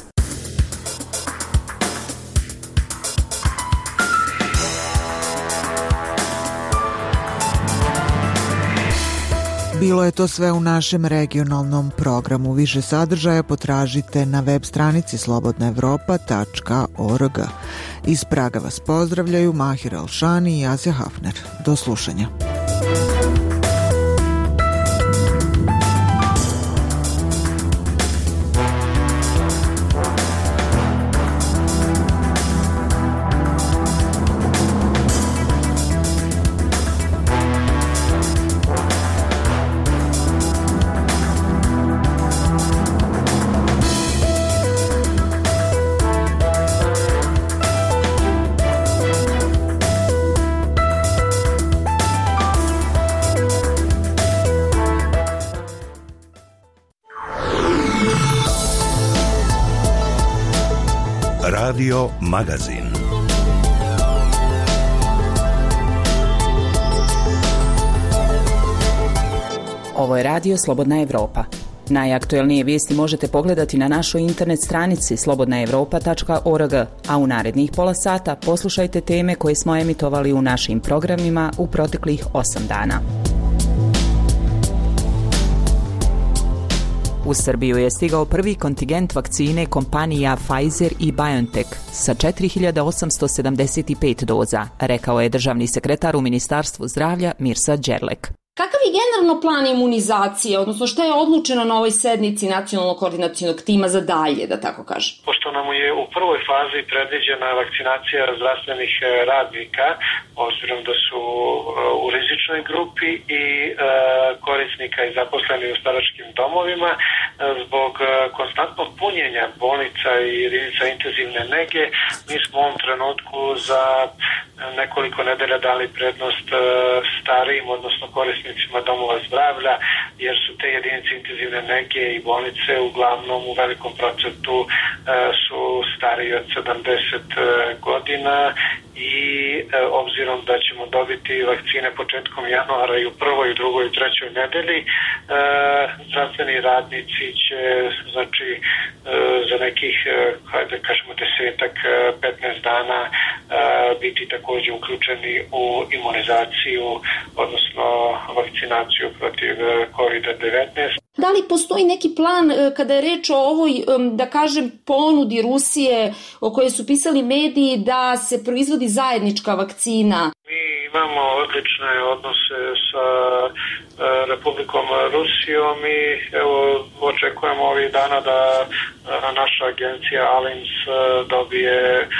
Bilo je to sve u našem regionalnom programu. Više sadržaja potražite na web stranici slobodna evropa tačka org. Iz Praga vas pozdravljaju Mahir Alšani i Asja Hafner. Do slušanja. Radio Magazin. Ovo je Radio Slobodna Evropa. Najaktuelnije vijesti možete pogledati na našoj internet stranici slobodna evropa tačka org, a u narednih pola sata poslušajte teme koje smo emitovali u našim programima u proteklih osam dana. U Srbiju je stigao prvi kontingent vakcine kompanija Pfizer i BioNTech sa četiri hiljade osamsto sedamdeset pet doza, rekao je državni sekretar u Ministarstvu zdravlja Mirsa Đerlek. Kakav je generalno plan imunizacije, odnosno šta je odlučeno na ovoj sednici nacionalnog koordinacionog tima za dalje, da tako kažem? Pošto nam je u prvoj fazi predviđena vakcinacija zdravstvenih radnika, obzirom da su u rizičnoj grupi i korisnika i zaposleni u staračkim domovima, zbog konstantnog punjenja bolnica i jedinica intenzivne nege, mi smo u ovom trenutku za nekoliko nedelja dali prednost starijim, odnosno korisnicima domova zdravlja, jer su te jedinice intenzivne nege i bolnice uglavnom u velikom procentu su stariji od sedamdeset godina i e, obzirom da ćemo dobiti vakcine početkom januara i u prvoj, i drugoj i trećoj nedelji, e, zdravstveni radnici će znači e, za nekih, e, hajde kažemo desetak, petnaest dana e, biti također uključeni u imunizaciju, odnosno vakcinaciju protiv kovid devetnaest. Da li postoji neki plan kada je reč o ovoj, da kažem, ponudi Rusije o kojoj su pisali mediji da se proizvodi zajednička vakcina? Mi imamo odlične odnose sa Republikom Rusijom i evo očekujemo ovih dana da naša agencija Alins dobije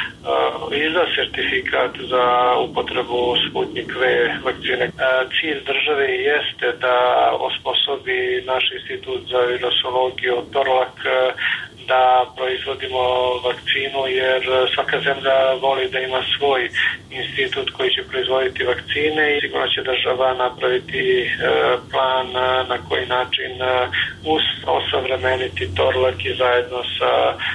izda sertifikat za upotrebu Sputnik V vakcine. Cilj države jeste da osposobi naš institut za virusologiju Torlak da proizvodimo vakcinu, jer svaka zemlja voli da ima svoj institut koji će proizvoditi vakcine i sigurno će država napraviti plan na koji način osavremeniti Torlak i zajedno sa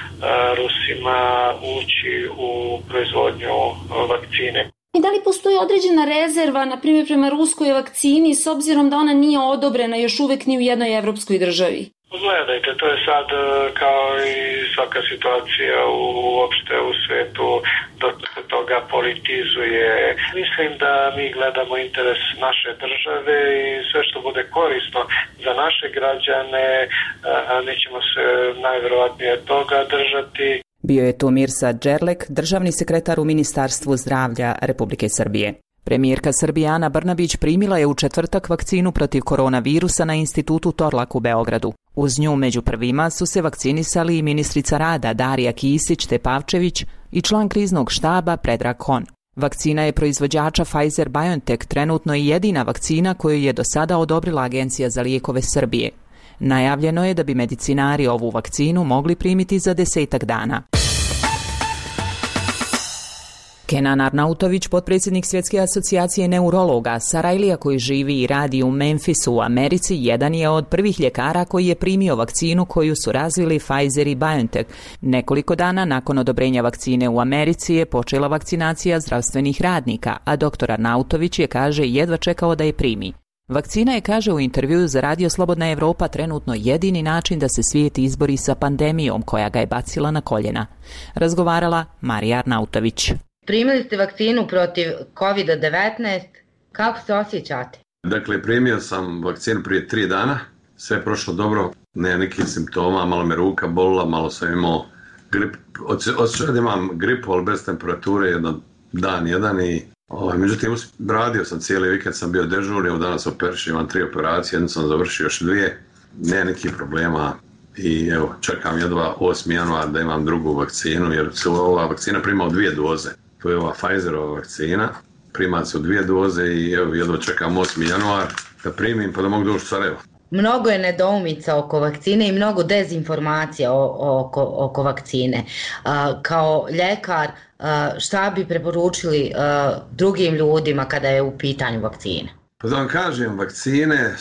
Rusima ući u proizvodnju vakcine. I da li postoji određena rezerva, na primjer prema ruskoj vakcini, s obzirom da ona nije odobrena još uvek ni u jednoj evropskoj državi? Gledajte, to je sad kao i svaka situacija uopšte u svetu, dok se toga politizuje. Mislim da mi gledamo interes naše države i sve što bude korisno za naše građane, mi ćemo se najverovatnije toga držati. Bio je tu Mirsa Đerlek, državni sekretar u Ministarstvu zdravlja Republike Srbije. Premijerka Srbije Ana Brnabić primila je u četvrtak vakcinu protiv koronavirusa na institutu Torlak u Beogradu. Uz nju među prvima su se vakcinisali i ministrica rada Darija Kisić-Tepavčević i član kriznog štaba Predrag Hon. Vakcina je proizvođača Pfizer-BioNTech trenutno i jedina vakcina koju je do sada odobrila Agencija za lijekove Srbije. Najavljeno je da bi medicinari ovu vakcinu mogli primiti za desetak dana. Kenan Arnautović, potpredsjednik Svjetske asocijacije neurologa, Sarajlija koji živi i radi u Memphisu u Americi, jedan je od prvih ljekara koji je primio vakcinu koju su razvili Pfizer i BioNTech. Nekoliko dana nakon odobrenja vakcine u Americi je počela vakcinacija zdravstvenih radnika, a doktor Arnautović je, kaže, jedva čekao da je primi. Vakcina je, kaže u intervjuu za Radio Slobodna Evropa, trenutno jedini način da se svijet izbori sa pandemijom koja ga je bacila na koljena. Razgovarala Marija Arnautović. Primili ste vakcinu protiv kovid devetnaest, kako se osjećate? Dakle, primio sam vakcinu prije tri dana, sve je prošlo dobro, nema nekih simptoma, malo me ruka bolila, malo sam imao grip, osjećao da imam gripu, ali bez temperature, jedan dan, jedan i ovaj, međutim, radio sam cijeli vikend, sam bio dežurni, evo danas operišem, imam tri operacije, jednu sam završio, još dvije, nema nekih problema. I evo, čekam jedva osmi januar da imam drugu vakcinu, jer se ova vakcina prima u dvije doze. To je ova Pfizerova vakcina, prima se u dvije doze i evo, jedva čekam osmi januar da primim pa da mogu doći u Sarajevo. Mnogo je nedoumica oko vakcine i mnogo dezinformacija oko, oko vakcine. Kao ljekar, šta bi preporučili drugim ljudima kada je u pitanju vakcine? Pa da vam kažem, vakcine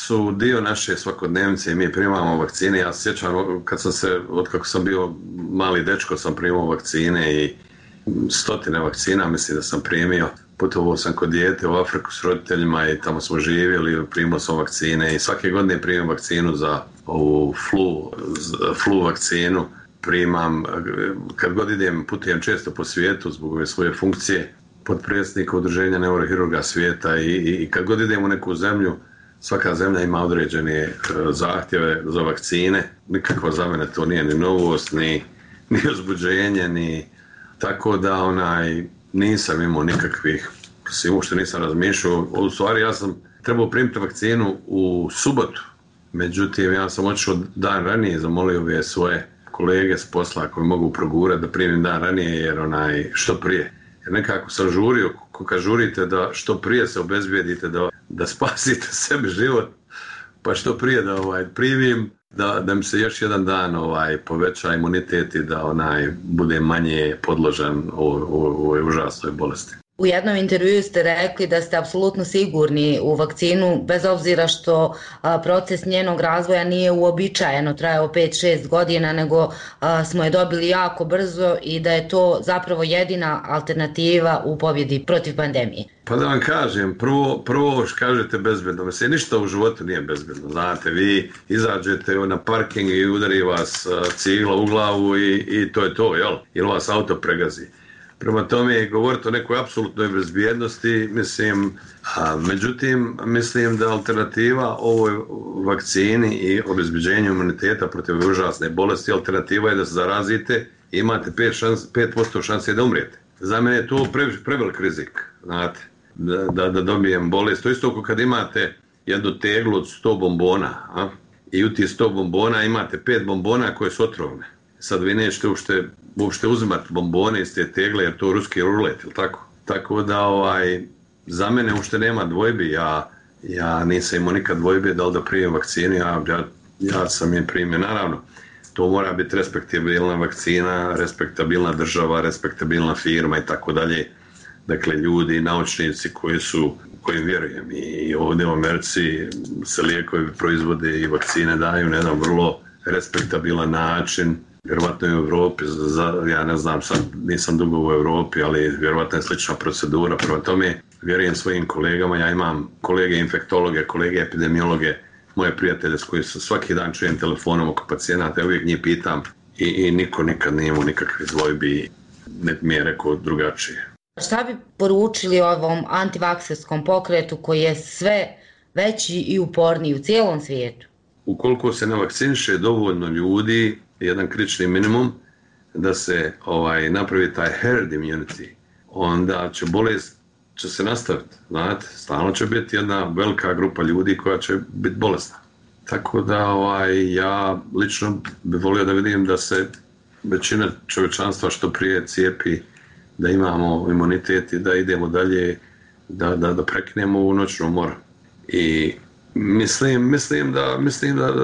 su dio naše svakodnevnice i mi primamo vakcine. Ja se sjećam kad sam se, od kako sam bio mali dečko, sam primao vakcine i stotine vakcina, mislim da sam primio. Putovao sam kod dijete u Afriku s roditeljima i tamo smo živjeli, primao sam vakcine i svake godine primam vakcinu za ovu flu, flu vakcinu. Primam, kad god idem, putujem često po svijetu zbog ove svoje funkcije potpredsjednika udruženja neurohirurga svijeta i, i kad god idem u neku zemlju, svaka zemlja ima određene zahtjeve za vakcine. Nikakva za mene to nije ni novost, ni, ni uzbuđenje, ni tako da onaj, nisam imao nikakvih, svim što nisam razmišljao. U stvari ja sam trebao primiti vakcinu u subotu, međutim ja sam otišao dan ranije, zamolio ove svoje kolege s posla koji mogu progurati da primim dan ranije jer onaj što prije. Jer nekako sam žurio, kad žurite da što prije se obezbijedite da, da spasite sebi život, pa što prije da ovaj, primim, da, da mi se još jedan dan ovaj, poveća imunitet i da onaj bude manje podložen ovoj užasnoj bolesti. U jednom intervjuu ste rekli da ste apsolutno sigurni u vakcinu, bez obzira što a, proces njenog razvoja nije uobičajeno, trajao pet šest godina, nego a, smo je dobili jako brzo i da je to zapravo jedina alternativa u pobjedi protiv pandemije. Pa da vam kažem, prvo, prvo što kažete bezbedno, mislim, ništa u životu nije bezbedno, znate, vi izađete na parking i udari vas a, cigla u glavu i, i to je to, jel? Ili vas auto pregazi. Prema tome, govoriti o nekoj apsolutnoj bezbjednosti, mislim, a, međutim, mislim da alternativa ovoj vakcini i obezbeđenju imuniteta protiv užasne bolesti, alternativa je da se zarazite i imate pet posto šanse da umrijete. Za mene je to pre, prevelik rizik, znate, da, da, da dobijem bolest. To isto ako kad imate jednu teglu od sto bombona, a, i u tih sto bombona imate pet bombona koje su otrovne. Sad vi nećete uopšte, uopšte uzimati bombone iz te tegle jer to je ruski rulet, ili tako? Tako da ovaj, za mene uopšte nema dvojbi, ja, ja nisam imao nikad dvojbe da li da primim vakcinu, ja, ja, ja sam je primio, naravno. To mora biti respektabilna vakcina, respektabilna država, respektabilna firma i tako dalje. Dakle, ljudi, naučnici koji su, kojim vjerujem i ovdje u Americi se lijekovi proizvode i vakcine daju na jedan vrlo respektabilan način. Vjerovatno je u Europi, za, ja ne znam, sad nisam dugo u Europi, ali vjerovatno je slična procedura. Prema tome, vjerujem svojim kolegama, ja imam kolege infektologe, kolege epidemiologe, moje prijatelje s koji svaki dan čujem telefonom oko pacijenata, ja uvijek njih pitam i, i niko nikad nije imao nikakve dvojbi, ne mi je rekao drugačije. Šta bi poručili ovom antivakserskom pokretu koji je sve veći i uporniji u cijelom svijetu? Ukoliko se ne vakciniše dovoljno ljudi, jedan kritični minimum, da se ovaj, napravi taj herd immunity, onda će bolest će se nastaviti, znate, stalno će biti jedna velika grupa ljudi koja će biti bolesna. Tako da ovaj, ja lično bih volio da vidim da se većina čovječanstva što prije cijepi, da imamo imunitet i da idemo dalje, da, da, da prekinemo ovu noćnu moru. I Mislim, mislim da, mislim da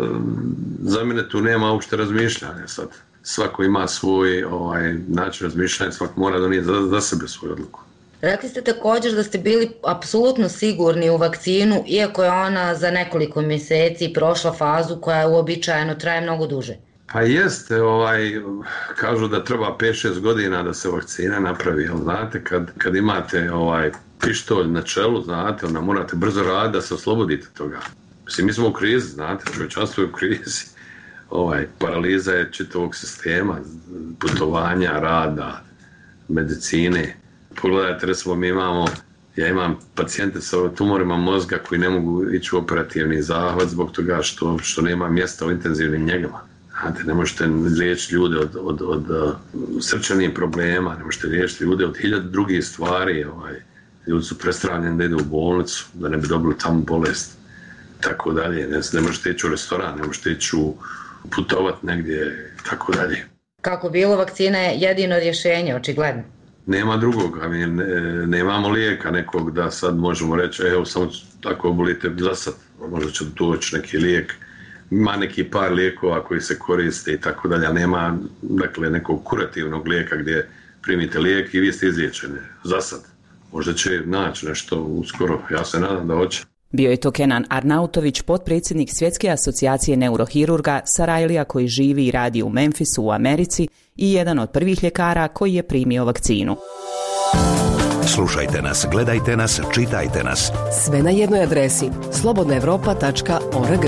za mene tu nema uopšte razmišljanja sad. Svako ima svoj ovaj, način razmišljanja, svako mora donijeti za, za sebe svoju odluku. Rekli ste također da ste bili apsolutno sigurni u vakcinu, iako je ona za nekoliko mjeseci prošla fazu koja uobičajeno traje mnogo duže. Pa jeste, ovaj, kažu da treba pet šest godina da se vakcina napravi, jel znate, kad, kad imate ovaj, pištolj na čelu, znate, onda morate brzo raditi da se oslobodite toga. Mislim, mi smo u krizi, znate, čovječanstvo je u krizi. Ovaj, paraliza je čitavog sistema, putovanja, rada, medicine. Pogledajte, recimo, mi imamo, ja imam pacijente sa tumorima mozga koji ne mogu ići u operativni zahvat zbog toga što, što nema mjesta u intenzivnim njegama. Znate, ne možete liječiti ljude od, od, od, od srčanih problema, ne možete liječiti ljude od hiljada drugih stvari. Ovaj. Ljudi su prestravljeni da idu u bolnicu, da ne bi dobili tamo bolest. Tako dalje. Ne, ne možete ići u restoran, ne možete ići u putovat negdje, tako dalje. Kako bilo, vakcina je jedino rješenje, očigledno. Nema drugog, a mi ne, nemamo lijeka nekog da sad možemo reći, evo samo tako obolite za sad, možda će doći neki lijek. Ima neki par lijekova koji se koriste i tako dalje, a nema dakle, nekog kurativnog lijeka gdje primite lijek i vi ste izliječeni, za sad. Možda će naći nešto uskoro, ja se nadam da hoće. Bio je to Kenan Arnautović, potpredsjednik Svjetske asocijacije neurohirurga, Sarajlija koji živi i radi u Memphisu u Americi i jedan od prvih ljekara koji je primio vakcinu. Slušajte nas, gledajte nas, čitajte nas. Sve na jednoj adresi slobodna evropa tačka org.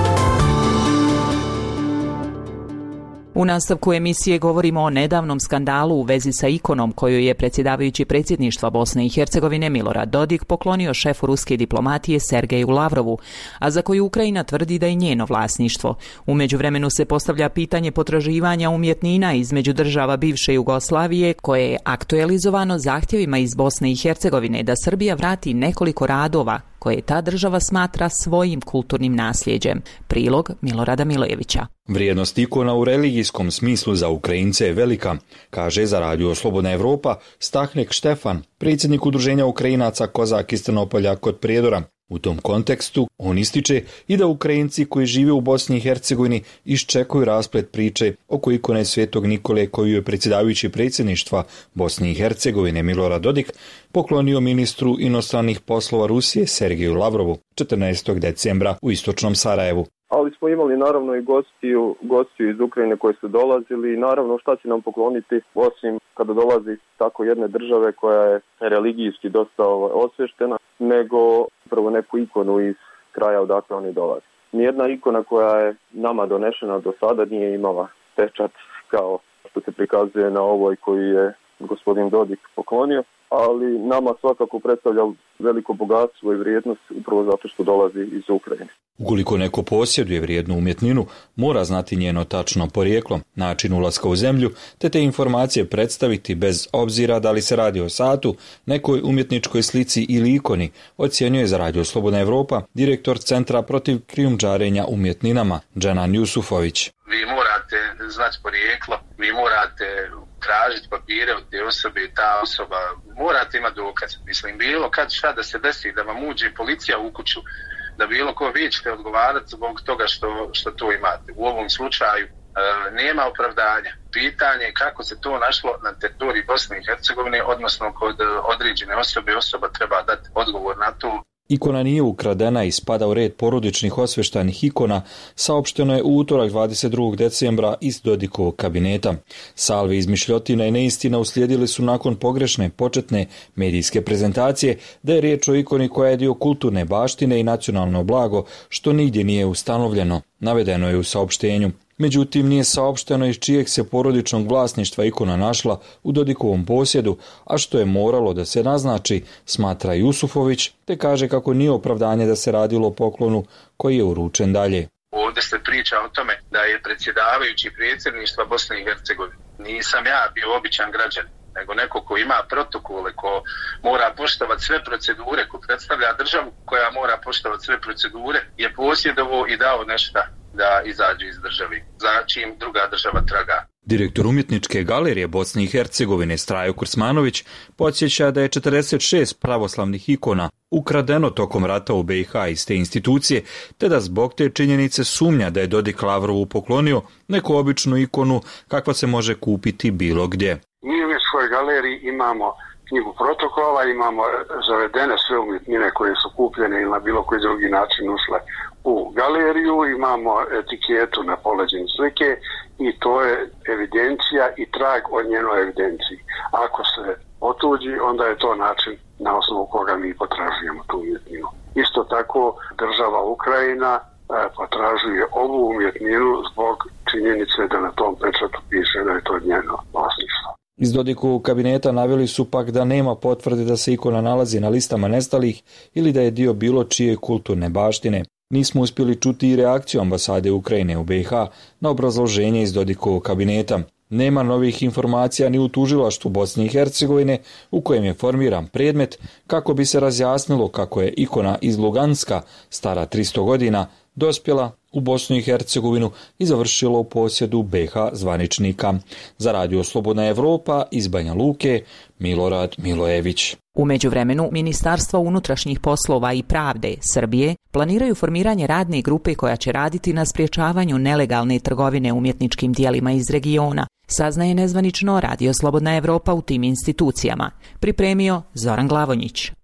U nastavku emisije govorimo o nedavnom skandalu u vezi sa ikonom koju je predsjedavajući predsjedništva Bosne i Hercegovine Milorad Dodik poklonio šefu ruske diplomatije Sergeju Lavrovu, a za koju Ukrajina tvrdi da je njeno vlasništvo. U međuvremenu se postavlja pitanje potraživanja umjetnina između država bivše Jugoslavije, koje je aktualizovano zahtjevima iz Bosne i Hercegovine da Srbija vrati nekoliko radova koje ta država smatra svojim kulturnim nasljeđem. Prilog Milorada Milojevića. Vrijednost ikona u religijskom smislu za Ukrajince je velika, kaže za radio Slobodna Evropa Stahnek Štefan, predsjednik udruženja Ukrajinaca Kozak iz Trnopolja kod Prijedora. U tom kontekstu on ističe i da Ukrajinci koji žive u Bosni i Hercegovini iščekuju rasplet priče oko ikone Svetog Nikole koju je predsjedavajući predsjedništva Bosne i Hercegovine Milorad Dodik poklonio ministru inostranih poslova Rusije Sergeju Lavrovu četrnaestog decembra u istočnom Sarajevu. Ali smo imali naravno i gostiju, gostiju iz Ukrajine koji su dolazili i naravno šta će nam pokloniti osim kada dolazi tako jedne države koja je religijski dosta osvještena, nego prvo neku ikonu iz kraja odakle oni dolaze. Nijedna ikona koja je nama donešena do sada nije imala pečat kao što se prikazuje na ovoj koju je gospodin Dodik poklonio, ali nama svakako predstavlja veliko bogatstvo i vrijednost upravo zato što dolazi iz Ukrajine. Ukoliko neko posjeduje vrijednu umjetninu, mora znati njeno tačno porijeklo, način ulaska u zemlju, te te informacije predstaviti bez obzira da li se radi o satu, nekoj umjetničkoj slici ili ikoni, ocjenjuje za radio Slobodna Evropa direktor Centra protiv krijumčarenja umjetninama Dženan Jusufović. Vi morate znati porijeklo, vi morate tražiti papire od te osobe i ta osoba, morate imati dokaz. Mislim, bilo kad šta da se desi, da vam uđe policija u kuću, da bilo ko vi ćete odgovarati zbog toga što, što to imate. U ovom slučaju e, nema opravdanja. Pitanje je kako se to našlo na teritoriji Bosne i Hercegovine, odnosno kod određene osobe, osoba treba dati odgovor na to. Ikona nije ukradena i spada u red porodičnih osveštanih ikona, saopšteno je u utorak dvadeset drugog decembra iz Dodikovog kabineta. Salve izmišljotina i neistina uslijedile su nakon pogrešne početne medijske prezentacije da je riječ o ikoni koja je dio kulturne baštine i nacionalno blago, što nigdje nije ustanovljeno, navedeno je u saopštenju. Međutim, nije saopšteno iz čijeg se porodičnog vlasništva ikona našla u Dodikovom posjedu, a što je moralo da se naznači, smatra Jusufović, te kaže kako nije opravdanje da se radilo o poklonu koji je uručen dalje. Ovdje se priča o tome da je predsjedavajući predsjedništva Bosne i Hercegovine. Nisam ja bio običan građan, nego neko ko ima protokole, ko mora poštovati sve procedure, ko predstavlja državu koja mora poštovati sve procedure, je posjedovo i dao nešto da izađe iz državi, za čim druga država traga. Direktor umjetničke galerije Bosne i Hercegovine Strajo Kursmanović podsjeća da je četrdeset šest pravoslavnih ikona ukradeno tokom rata u B i H iz te institucije, te da zbog te činjenice sumnja da je Dodik Lavrovu poklonio neku običnu ikonu kakva se može kupiti bilo gdje. Mi u svojoj galeriji imamo knjigu protokola, imamo zavedene sve umjetnine koje su kupljene ili na bilo koji drugi način ušle u galeriju, imamo etiketu na poleđini slike i to je evidencija i trag o njenoj evidenciji. Ako se otuđi, onda je to način na osnovu koga mi potražujemo tu umjetninu. Isto tako država Ukrajina potražuje ovu umjetninu zbog činjenice da na tom pečatu piše da je to njeno vlasništvo. Iz Dodikovog kabineta naveli su pak da nema potvrde da se ikona nalazi na listama nestalih ili da je dio bilo čije kulturne baštine. Nismo uspjeli čuti i reakciju ambasade Ukrajine u B i H na obrazloženje iz Dodikovog kabineta. Nema novih informacija ni u tužilaštvu Bosne i Hercegovine u kojem je formiran predmet kako bi se razjasnilo kako je ikona iz Luganska, stara tristo godina, dospjela u Bosnu i Hercegovinu i završila u posjedu B i H zvaničnika. Za radio Slobodna Evropa iz Banja Luke, Milorad Milojević. U međuvremenu, Ministarstvo unutrašnjih poslova i pravde Srbije planiraju formiranje radne grupe koja će raditi na sprječavanju nelegalne trgovine umjetničkim dijelima iz regiona, saznaje nezvanično radio Slobodna Evropa u tim institucijama. Pripremio Zoran Glavonjić.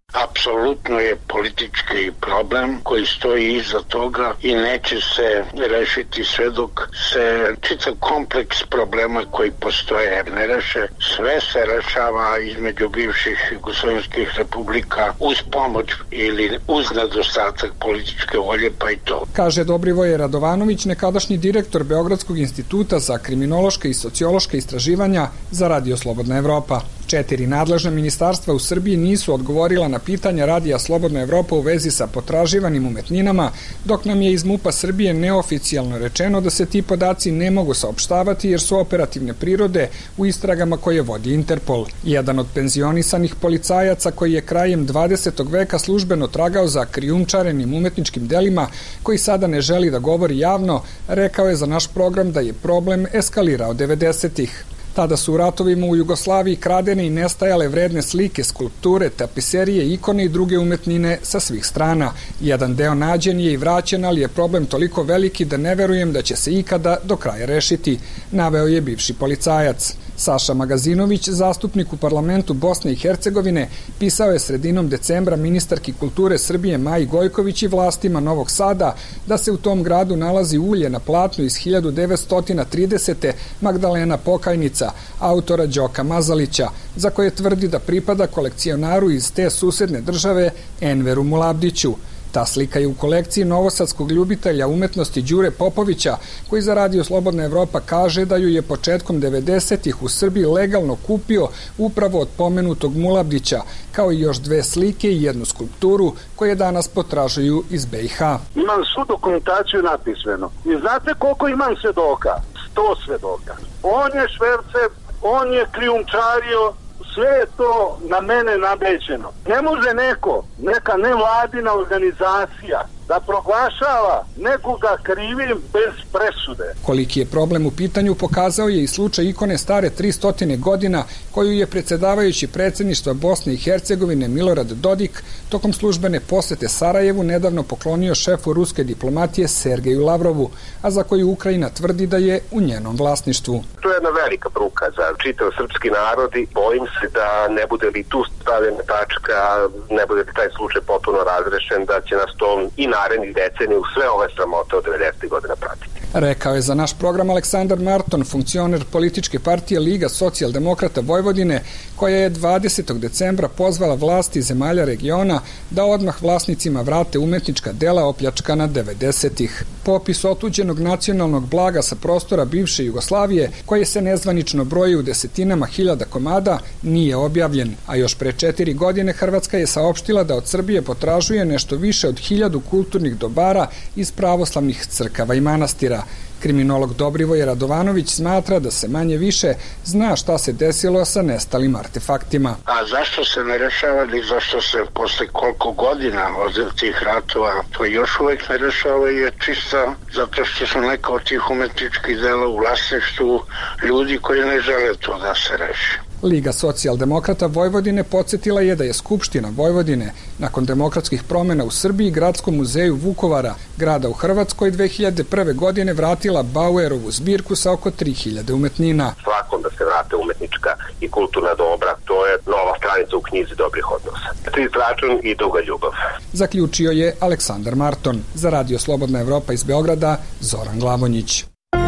Apsolutno je politički problem koji stoji iza toga i neće se rešiti sve dok se čitav kompleks problema koji postoje ne reše. Sve se rešava između bivših jugoslovenskih republika uz pomoć ili uz nedostatak političke volje, pa i to. Kaže Dobrivoje Radovanović, nekadašnji direktor Beogradskog instituta za kriminološka i sociološka istraživanja za Radio Slobodna Evropa. Četiri nadležna ministarstva u Srbiji nisu odgovorila na pitanja Radija Slobodna Evropa u vezi sa potraživanim umetninama, dok nam je iz MUP-a Srbije neoficijalno rečeno da se ti podaci ne mogu saopštavati jer su operativne prirode u istragama koje vodi Interpol. Jedan od penzionisanih policajaca koji je krajem dvadesetog veka službeno tragao za krijumčarenim umetničkim delima, koji sada ne želi da govori javno, rekao je za naš program da je problem eskalirao devedesetih. Tada su u ratovima u Jugoslaviji kradene i nestajale vredne slike, skulpture, tapiserije, ikone i druge umetnine sa svih strana. Jedan deo nađen je i vraćen, ali je problem toliko veliki da ne verujem da će se ikada do kraja rešiti, naveo je bivši policajac. Saša Magazinović, zastupnik u parlamentu Bosne i Hercegovine, pisao je sredinom decembra ministarki kulture Srbije Maji Gojković i vlastima Novog Sada da se u tom gradu nalazi ulje na platnu iz hiljadu devetsto tridesete. Magdalena Pokajnica, autora Đoka Mazalića, za koje tvrdi da pripada kolekcionaru iz te susedne države Enveru Mulabdiću. Ta slika je u kolekciji novosadskog ljubitelja umetnosti Đure Popovića, koji za Radio Slobodna Evropa kaže da ju je početkom devedesetih u Srbiji legalno kupio upravo od pomenutog Mulabdića, kao i još dve slike i jednu skulpturu koje danas potražuju iz be i ha. Imam svu dokumentaciju napismeno. I znate koliko imam svedoka? Sto svedoka. On je šverce, on je krijumčario, sve je to na mene nabeđeno. Ne može neko, neka nevladina organizacija da proglašava nekoga krivim bez presude. Koliki je problem u pitanju pokazao je i slučaj ikone stare tristo godina koju je predsjedavajući predsjedništva Bosne i Hercegovine Milorad Dodik tokom službene posete Sarajevu nedavno poklonio šefu ruske diplomatije Sergeju Lavrovu, a za koju Ukrajina tvrdi da je u njenom vlasništvu. To je jedna velika bruka za čitav srpski narod i bojim se da ne bude li tu stavljena tačka, ne bude li taj slučaj potpuno razrešen, da će nas to i narednih deceniju sve ove sramote od devedesetih godina pratiti. Rekao je za naš program Aleksandar Marton, funkcioner političke partije Liga socijaldemokrata Vojvodine, koja je dvadesetog decembra pozvala vlasti zemalja regiona da odmah vlasnicima vrate umetnička dela opljačkana devedesetih. Popis otuđenog nacionalnog blaga sa prostora bivše Jugoslavije, koje se nezvanično broji u desetinama hiljada komada, nije objavljen, a još pre četiri godine Hrvatska je saopštila da od Srbije potražuje nešto više od hiljadu kulturnih dobara iz pravoslavnih crkava i manastira. Kriminolog Dobrivoje Radovanović smatra da se manje više zna šta se desilo sa nestalim artefaktima. A zašto se ne rešava ili zašto se posle koliko godina od tih ratova to još uvek ne rešava je čista zato što su neka od tih umetničkih dela u vlasništvu ljudi koji ne žele to da se reši. Liga socijaldemokrata Vojvodine podsjetila je da je Skupština Vojvodine nakon demokratskih promjena u Srbiji Gradskom muzeju Vukovara, grada u Hrvatskoj, dve hiljade prve. godine vratila Bauerovu zbirku sa oko tri hiljade umetnina. Svakom da se vrate umetnička i kulturna dobra, to je nova stranica u knjizi dobrih odnosa. Čist račun i duga ljubav. Zaključio je Aleksandar Marton. Za Radio Slobodna Evropa iz Beograda, Zoran Glavonjić.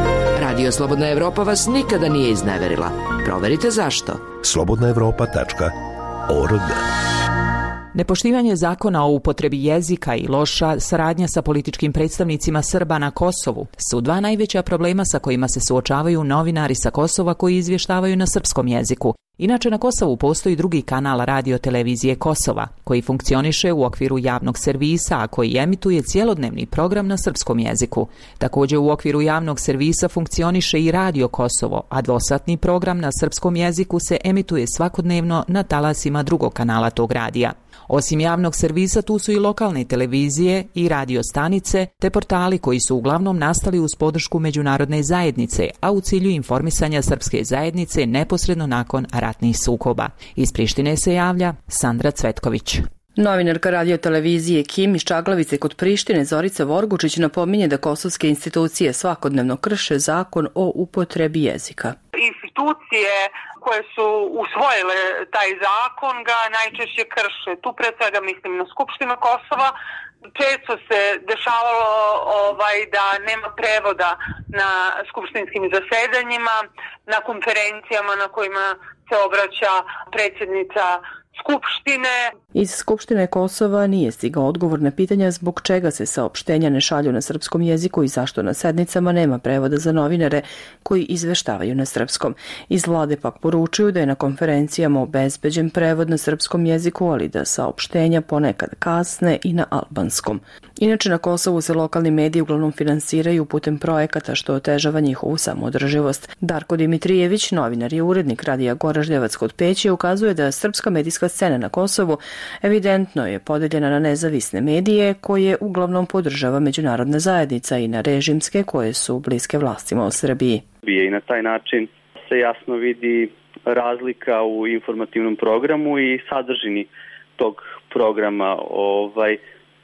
Radio Slobodna Evropa vas nikada nije izneverila. Proverite zašto. slobodna evropa tačka org. Nepoštivanje zakona o upotrebi jezika i loša saradnja sa političkim predstavnicima Srba na Kosovu su dva najveća problema sa kojima se suočavaju novinari sa Kosova koji izvještavaju na srpskom jeziku. Inače, na Kosovu postoji drugi kanal radio televizije Kosova, koji funkcioniše u okviru javnog servisa, a koji emituje cjelodnevni program na srpskom jeziku. Također u okviru javnog servisa funkcioniše i Radio Kosovo, a dvosatni program na srpskom jeziku se emituje svakodnevno na talasima drugog kanala tog radija. Osim javnog servisa, tu su i lokalne televizije i radio stanice, te portali koji su uglavnom nastali uz podršku međunarodne zajednice, a u cilju informisanja srpske zajednice neposredno nakon ratnih sukoba. Iz Prištine se javlja Sandra Cvetković. Novinarka radio televizije Kim iz Čaglavice kod Prištine Zorica Vorgučić napominje da kosovske institucije svakodnevno krše zakon o upotrebi jezika. Institucije koje su usvojile taj zakon ga najčešće krše. Tu pre svega mislim na Skupštinu Kosova. Često se dešavalo ovaj, da nema prevoda na skupštinskim zasedanjima, na konferencijama na kojima se obraća predsjednica Skupštine. Iz Skupštine Kosova nije stigao odgovor na pitanja zbog čega se saopštenja ne šalju na srpskom jeziku i zašto na sednicama nema prevoda za novinare koji izveštavaju na srpskom. Iz vlade pak poručuju da je na konferencijama obezbeđen prevod na srpskom jeziku, ali da saopštenja ponekad kasne i na albanskom. Inače, na Kosovu se lokalni mediji uglavnom finansiraju putem projekata što otežava njihovu samoodrživost. Darko Dimitrijević, novinar i urednik radija Goraždevac kod Peći, ukazuje da srpska medijska scena na Kosovu evidentno je podeljena na nezavisne medije koje uglavnom podržava međunarodna zajednica i na režimske koje su bliske vlastima u Srbiji. I na taj način se jasno vidi razlika u informativnom programu i sadržini tog programa, ovaj,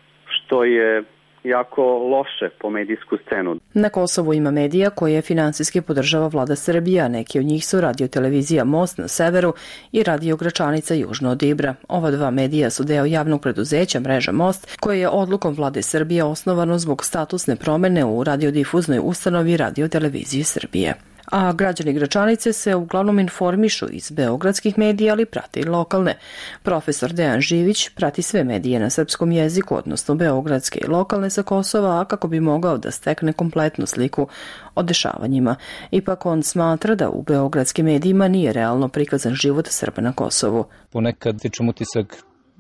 što je jako loše po medijsku scenu. Na Kosovu ima medija koje finansijski podržava vlada Srbije, a neki od njih su radio-televizija Most na severu i radio Gračanica južno od Ibra. Ova dva medija su deo javnog preduzeća mreža Most, koje je odlukom vlade Srbije osnovano zbog statusne promene u radiodifuznoj ustanovi Radio-televizije Srbije. A građani Gračanice se uglavnom informišu iz beogradskih medija, ali prate i lokalne. Profesor Dejan Živić prati sve medije na srpskom jeziku, odnosno beogradske i lokalne sa Kosova, a kako bi mogao da stekne kompletnu sliku o dešavanjima. Ipak on smatra da u beogradskim medijima nije realno prikazan život Srba na Kosovu. Ponekad stičem utisak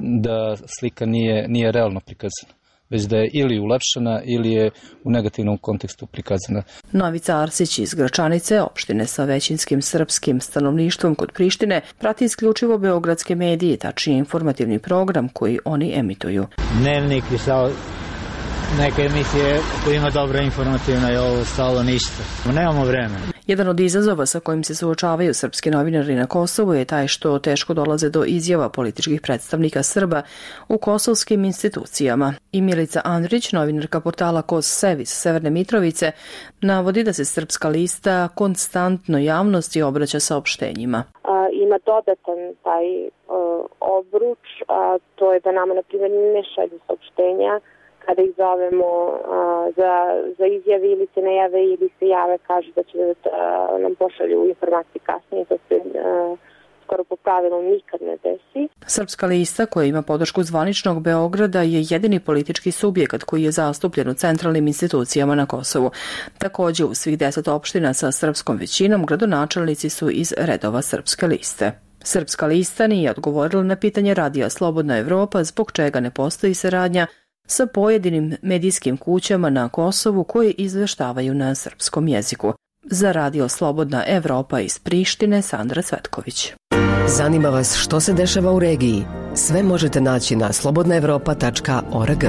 da slika nije, nije realno prikazana, već da je ili ulepšana ili je u negativnom kontekstu prikazana. Novica Arsić iz Gračanice, opštine sa većinskim srpskim stanovništvom kod Prištine, prati isključivo beogradske medije, tačnije informativni program koji oni emituju. Dnevnik i sao neke emisije koja ima dobra informativna i ovo stalo ništa. Nemamo vremena. Jedan od izazova sa kojim se suočavaju srpski novinari na Kosovu je taj što teško dolaze do izjava političkih predstavnika Srba u kosovskim institucijama. I Milica Andrić, novinarka portala Kos Sev iz Severne Mitrovice, navodi da se Srpska lista konstantno javnosti obraća saopštenjima. A, ima dodatan taj uh, obruč, a to je da nama, na primjer, ne šalju saopštenja kada ih zovemo a, za, za izjave ili se ne jave ili se jave, kažu da će da nam pošalju informacije kasnije, to se a, skoro po pravilu nikad ne desi. Srpska lista, koja ima podršku zvaničnog Beograda, je jedini politički subjekat koji je zastupljen u centralnim institucijama na Kosovu. Također, u svih deset opština sa srpskom većinom gradonačelnici su iz redova Srpske liste. Srpska lista nije odgovorila na pitanje radija Slobodna Evropa zbog čega ne postoji saradnja sa pojedinim medijskim kućama na Kosovu koji izveštavaju na srpskom jeziku. Za radio Slobodna Evropa iz Prištine, Sandra Cvetković. Zanima vas što se dešava u regiji? Sve možete naći na slobodna evropa tačka org.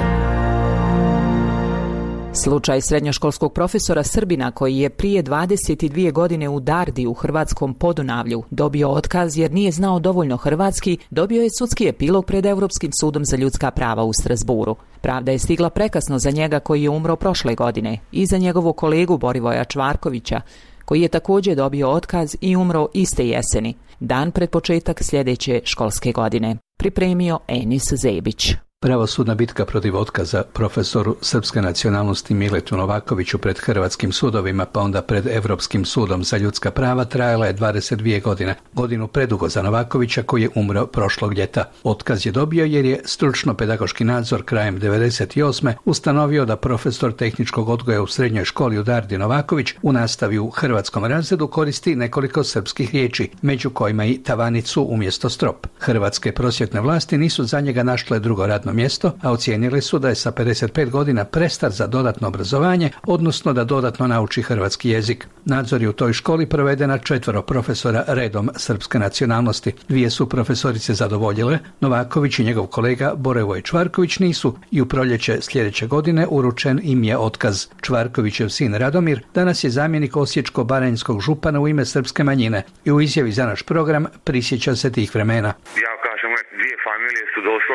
Slučaj srednjoškolskog profesora Srbina koji je prije dvadeset dvije godine u Dardi u hrvatskom Podunavlju dobio otkaz jer nije znao dovoljno hrvatski, dobio je sudski epilog pred Europskim sudom za ljudska prava u Strasburu. Pravda je stigla prekasno za njega koji je umro prošle godine i za njegovog kolegu Borivoja Čvarkovića, koji je također dobio otkaz i umro iste jeseni, dan pred početak sljedeće školske godine. Pripremio Enis Zebić. Pravosudna bitka protiv otkaza profesoru srpske nacionalnosti Miletu Novakoviću pred hrvatskim sudovima pa onda pred Europskim sudom za ljudska prava trajala je dvadeset dvije godine. Godinu predugo za Novakovića koji je umro prošlog ljeta. Otkaz je dobio jer je stručno-pedagoški nadzor krajem devedeset osme ustanovio da profesor tehničkog odgoja u srednjoj školi u Dardi Novaković u nastavi u hrvatskom razredu koristi nekoliko srpskih riječi, među kojima i tavanicu umjesto strop. Hrvatske prosvjetne vlasti nisu za njega našle drugo radno mjesto, a ocijenili su da je sa pedeset pet godina prestar za dodatno obrazovanje, odnosno da dodatno nauči hrvatski jezik. Nadzor je u toj školi provedena četvero profesora redom srpske nacionalnosti. Dvije su profesorice zadovoljile, Novaković i njegov kolega Borevoj Čvarković nisu i u proljeće sljedeće godine uručen im je otkaz. Čvarkovićev sin Radomir danas je zamjenik osječko-baranjskog župana u ime srpske manjine i u izjavi za naš program prisjeća se tih vremena. Ja kažem, dvije familije su doslovno bile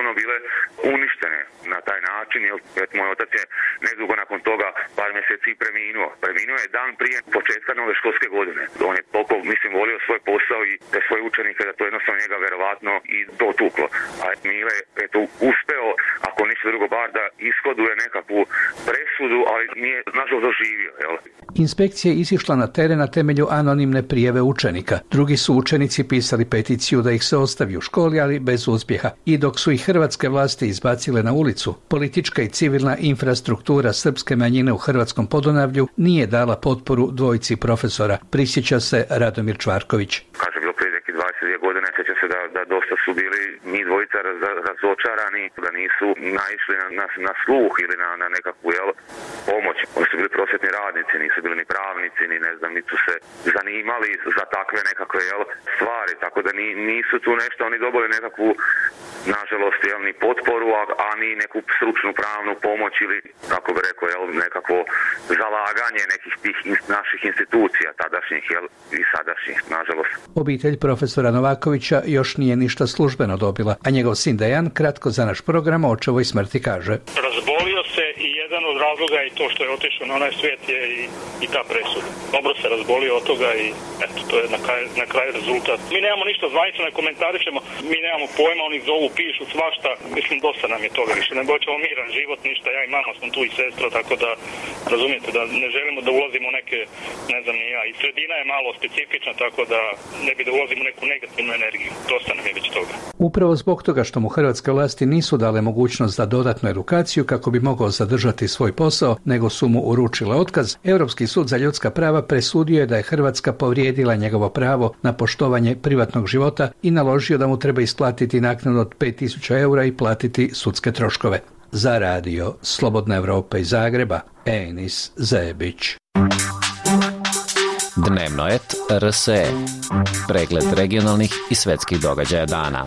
uništene na taj način, jer moj otac je nedugo nakon toga par mjeseci preminuo. Preminuo je dan prije početka nove školske godine. On je toliko, mislim, volio svoj posao i te svoje učenike da to jednostavno njega verovatno i dotuklo. A Mile je to uspeo, ako ništa drugo, bar da ishoduje nekakvu presudu, ali nije nažalost doživio. Jel? Inspekcija je izišla na teren na temelju anonimne prijave učenika. Drugi su učenici pisali peticiju da ih se ostavi u školi, ali bez uspjeha. I dok su ih hrvatske vlasti izbacile na ulicu, politička i civilna infrastruktura srpske manjine u Hrvatskom Podunavlju nije dala potporu dvojici profesora, prisjeća se Radomir Čvarković. Kaže, bilo prije neki dvadeset dvije godine, sjećam se da, da dosta su bili mi dvojica raz, razočarani, da nisu naišli na, na, na sluh ili na, na nekakvu jel, pomoć. Oni su bili prosvjetni radnici, nisu bili ni pravnici, ni ne znam, nisu se zanimali za takve nekakve jel, stvari, tako da ni, nisu tu nešto, oni dobili nekakvu, nažalost, jel, ni potporu, a, a ni neku stručnu pravnu pomoć ili, kako bi rekao, jel, nekakvo zalaganje nekih tih naših institucija, tadašnjih jel, i sadašnjih, nažalost. Obitelj profesora Novakovića još nije ništa službeno dobila, a njegov sin Dejan kratko za naš program o očevoj smrti kaže. Razbolio se i jedan od razloga i to što je otišao na onaj svijet je i, i ta presuda. Dobro se razbolio od toga i eto, to je na kraju, na kraju rezultat. Mi nemamo ništa zvanično, ne komentarišemo, mi nemamo pojma, oni zovu, pišu svašta, mislim dosta nam je toga više. Ne boćemo miran život, ništa, ja i mama sam tu i sestra, tako da razumijete da ne želimo da ulazimo u neke, ne znam ni ja, i sredina je malo specifična, tako da ne bi da ulazimo u neku negativnu energiju. Dosta nam je već toga. Upravo zbog toga što mu hrvatske vlasti nisu dale mogućnost za dodatnu edukaciju kako bi mogao zadržati svoj posao, nego su mu uručile otkaz, Europski sud za ljudska prava presudio je da je Hrvatska povrijedila njegovo pravo na poštovanje privatnog života i naložio da mu treba isplatiti naknadu od pet tisuća eura i platiti sudske troškove. Za radio Slobodna Evropa iz Zagreba, Enis Zebić. Dnevno et R S E. Pregled regionalnih i svetskih događaja dana.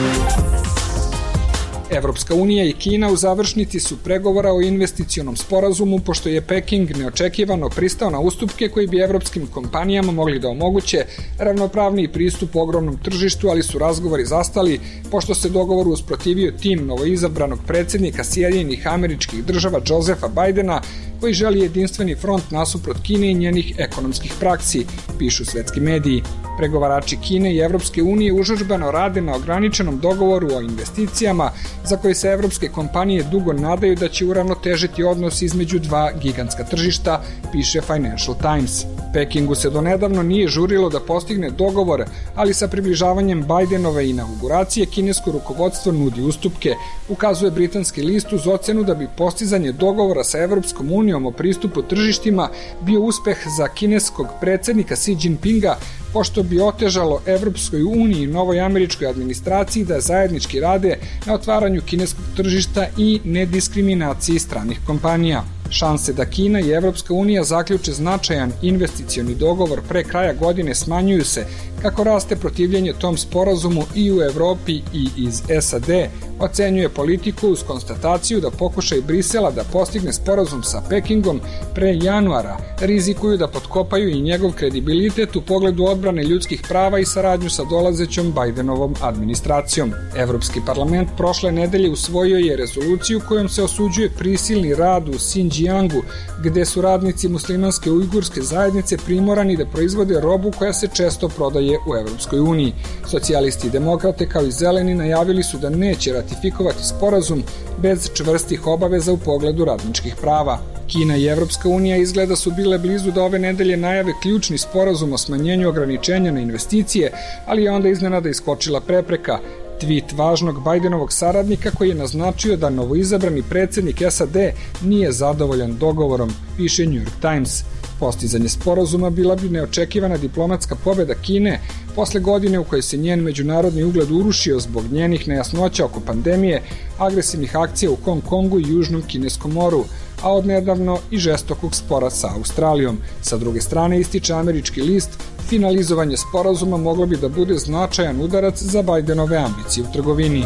Evropska unija i Kina u završnici su pregovora o investicionom sporazumu, pošto je Peking neočekivano pristao na ustupke koji bi evropskim kompanijama mogli da omoguće ravnopravniji pristup ogromnom tržištu, ali su razgovori zastali pošto se dogovoru usprotivio tim novoizabranog predsjednika Sjedinjenih Američkih Država Josefa Bidena, koji želi jedinstveni front nasuprot Kine i njenih ekonomskih praksi, pišu svetski mediji. Pregovarači Kine i Evropske unije užurbano rade na ograničenom dogovoru o investicijama za koje se evropske kompanije dugo nadaju da će uravnotežiti odnos između dva gigantska tržišta, piše Financial Times. Pekingu se donedavno nije žurilo da postigne dogovor, ali sa približavanjem Bidenove inauguracije kinesko rukovodstvo nudi ustupke, ukazuje britanski list uz ocenu da bi postizanje dogovora sa Evropskom unijom o pristupu tržištima bio uspeh za kineskog predsjednika Xi Jinpinga, pošto bi otežalo Evropskoj uniji i novoj američkoj administraciji da zajednički rade na otvaranju kineskog tržišta i nediskriminaciji stranih kompanija. Šanse da Kina i Evropska unija zaključe značajan investicioni dogovor pre kraja godine smanjuju se kako raste protivljenje tom sporazumu i u Evropi i iz S A D, ocenjuje Politiku uz konstataciju da pokušaj Brisela da postigne sporazum sa Pekingom pre januara rizikuju da potkopaju i njegov kredibilitet u pogledu odbrane ljudskih prava i saradnju sa dolazećom Bidenovom administracijom. Evropski parlament prošle nedelje usvojio je rezoluciju kojom se osuđuje prisilni rad u Xinjiangu, gde su radnici muslimanske ujgurske zajednice primorani da proizvode robu koja se često prodaje u Evropskoj uniji. Socijalisti i demokrate kao i zeleni najavili su da neće ratifikovati sporazum bez čvrstih obaveza u pogledu radničkih prava. Kina i Evropska unija izgleda su bile blizu da ove nedelje najave ključni sporazum o smanjenju ograničenja na investicije, ali je onda iznenada iskočila prepreka. Tweet važnog Bidenovog saradnika koji je naznačio da novoizabrani predsjednik S A D nije zadovoljan dogovorom, piše New York Times. Postizanje sporazuma bila bi neočekivana diplomatska pobjeda Kine posle godine u kojoj se njen međunarodni ugled urušio zbog njenih nejasnoća oko pandemije, agresivnih akcija u Hong Kongu i Južnom Kineskom moru, a odnedavno i žestokog spora sa Australijom. Sa druge strane, ističe američki list, finalizovanje sporazuma moglo bi da bude značajan udarac za Bidenove ambicije u trgovini.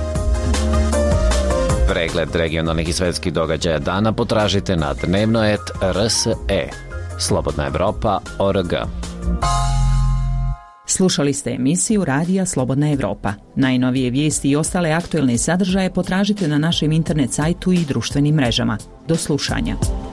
Pregled regionalnih i svetskih događaja dana potražite na dnevno et R S E. Slobodna Evropa, O R G. Slušali ste emisiju Radija Slobodna Evropa. Najnovije vijesti i ostale aktuelne sadržaje potražite na našem internet sajtu i društvenim mrežama. Do slušanja.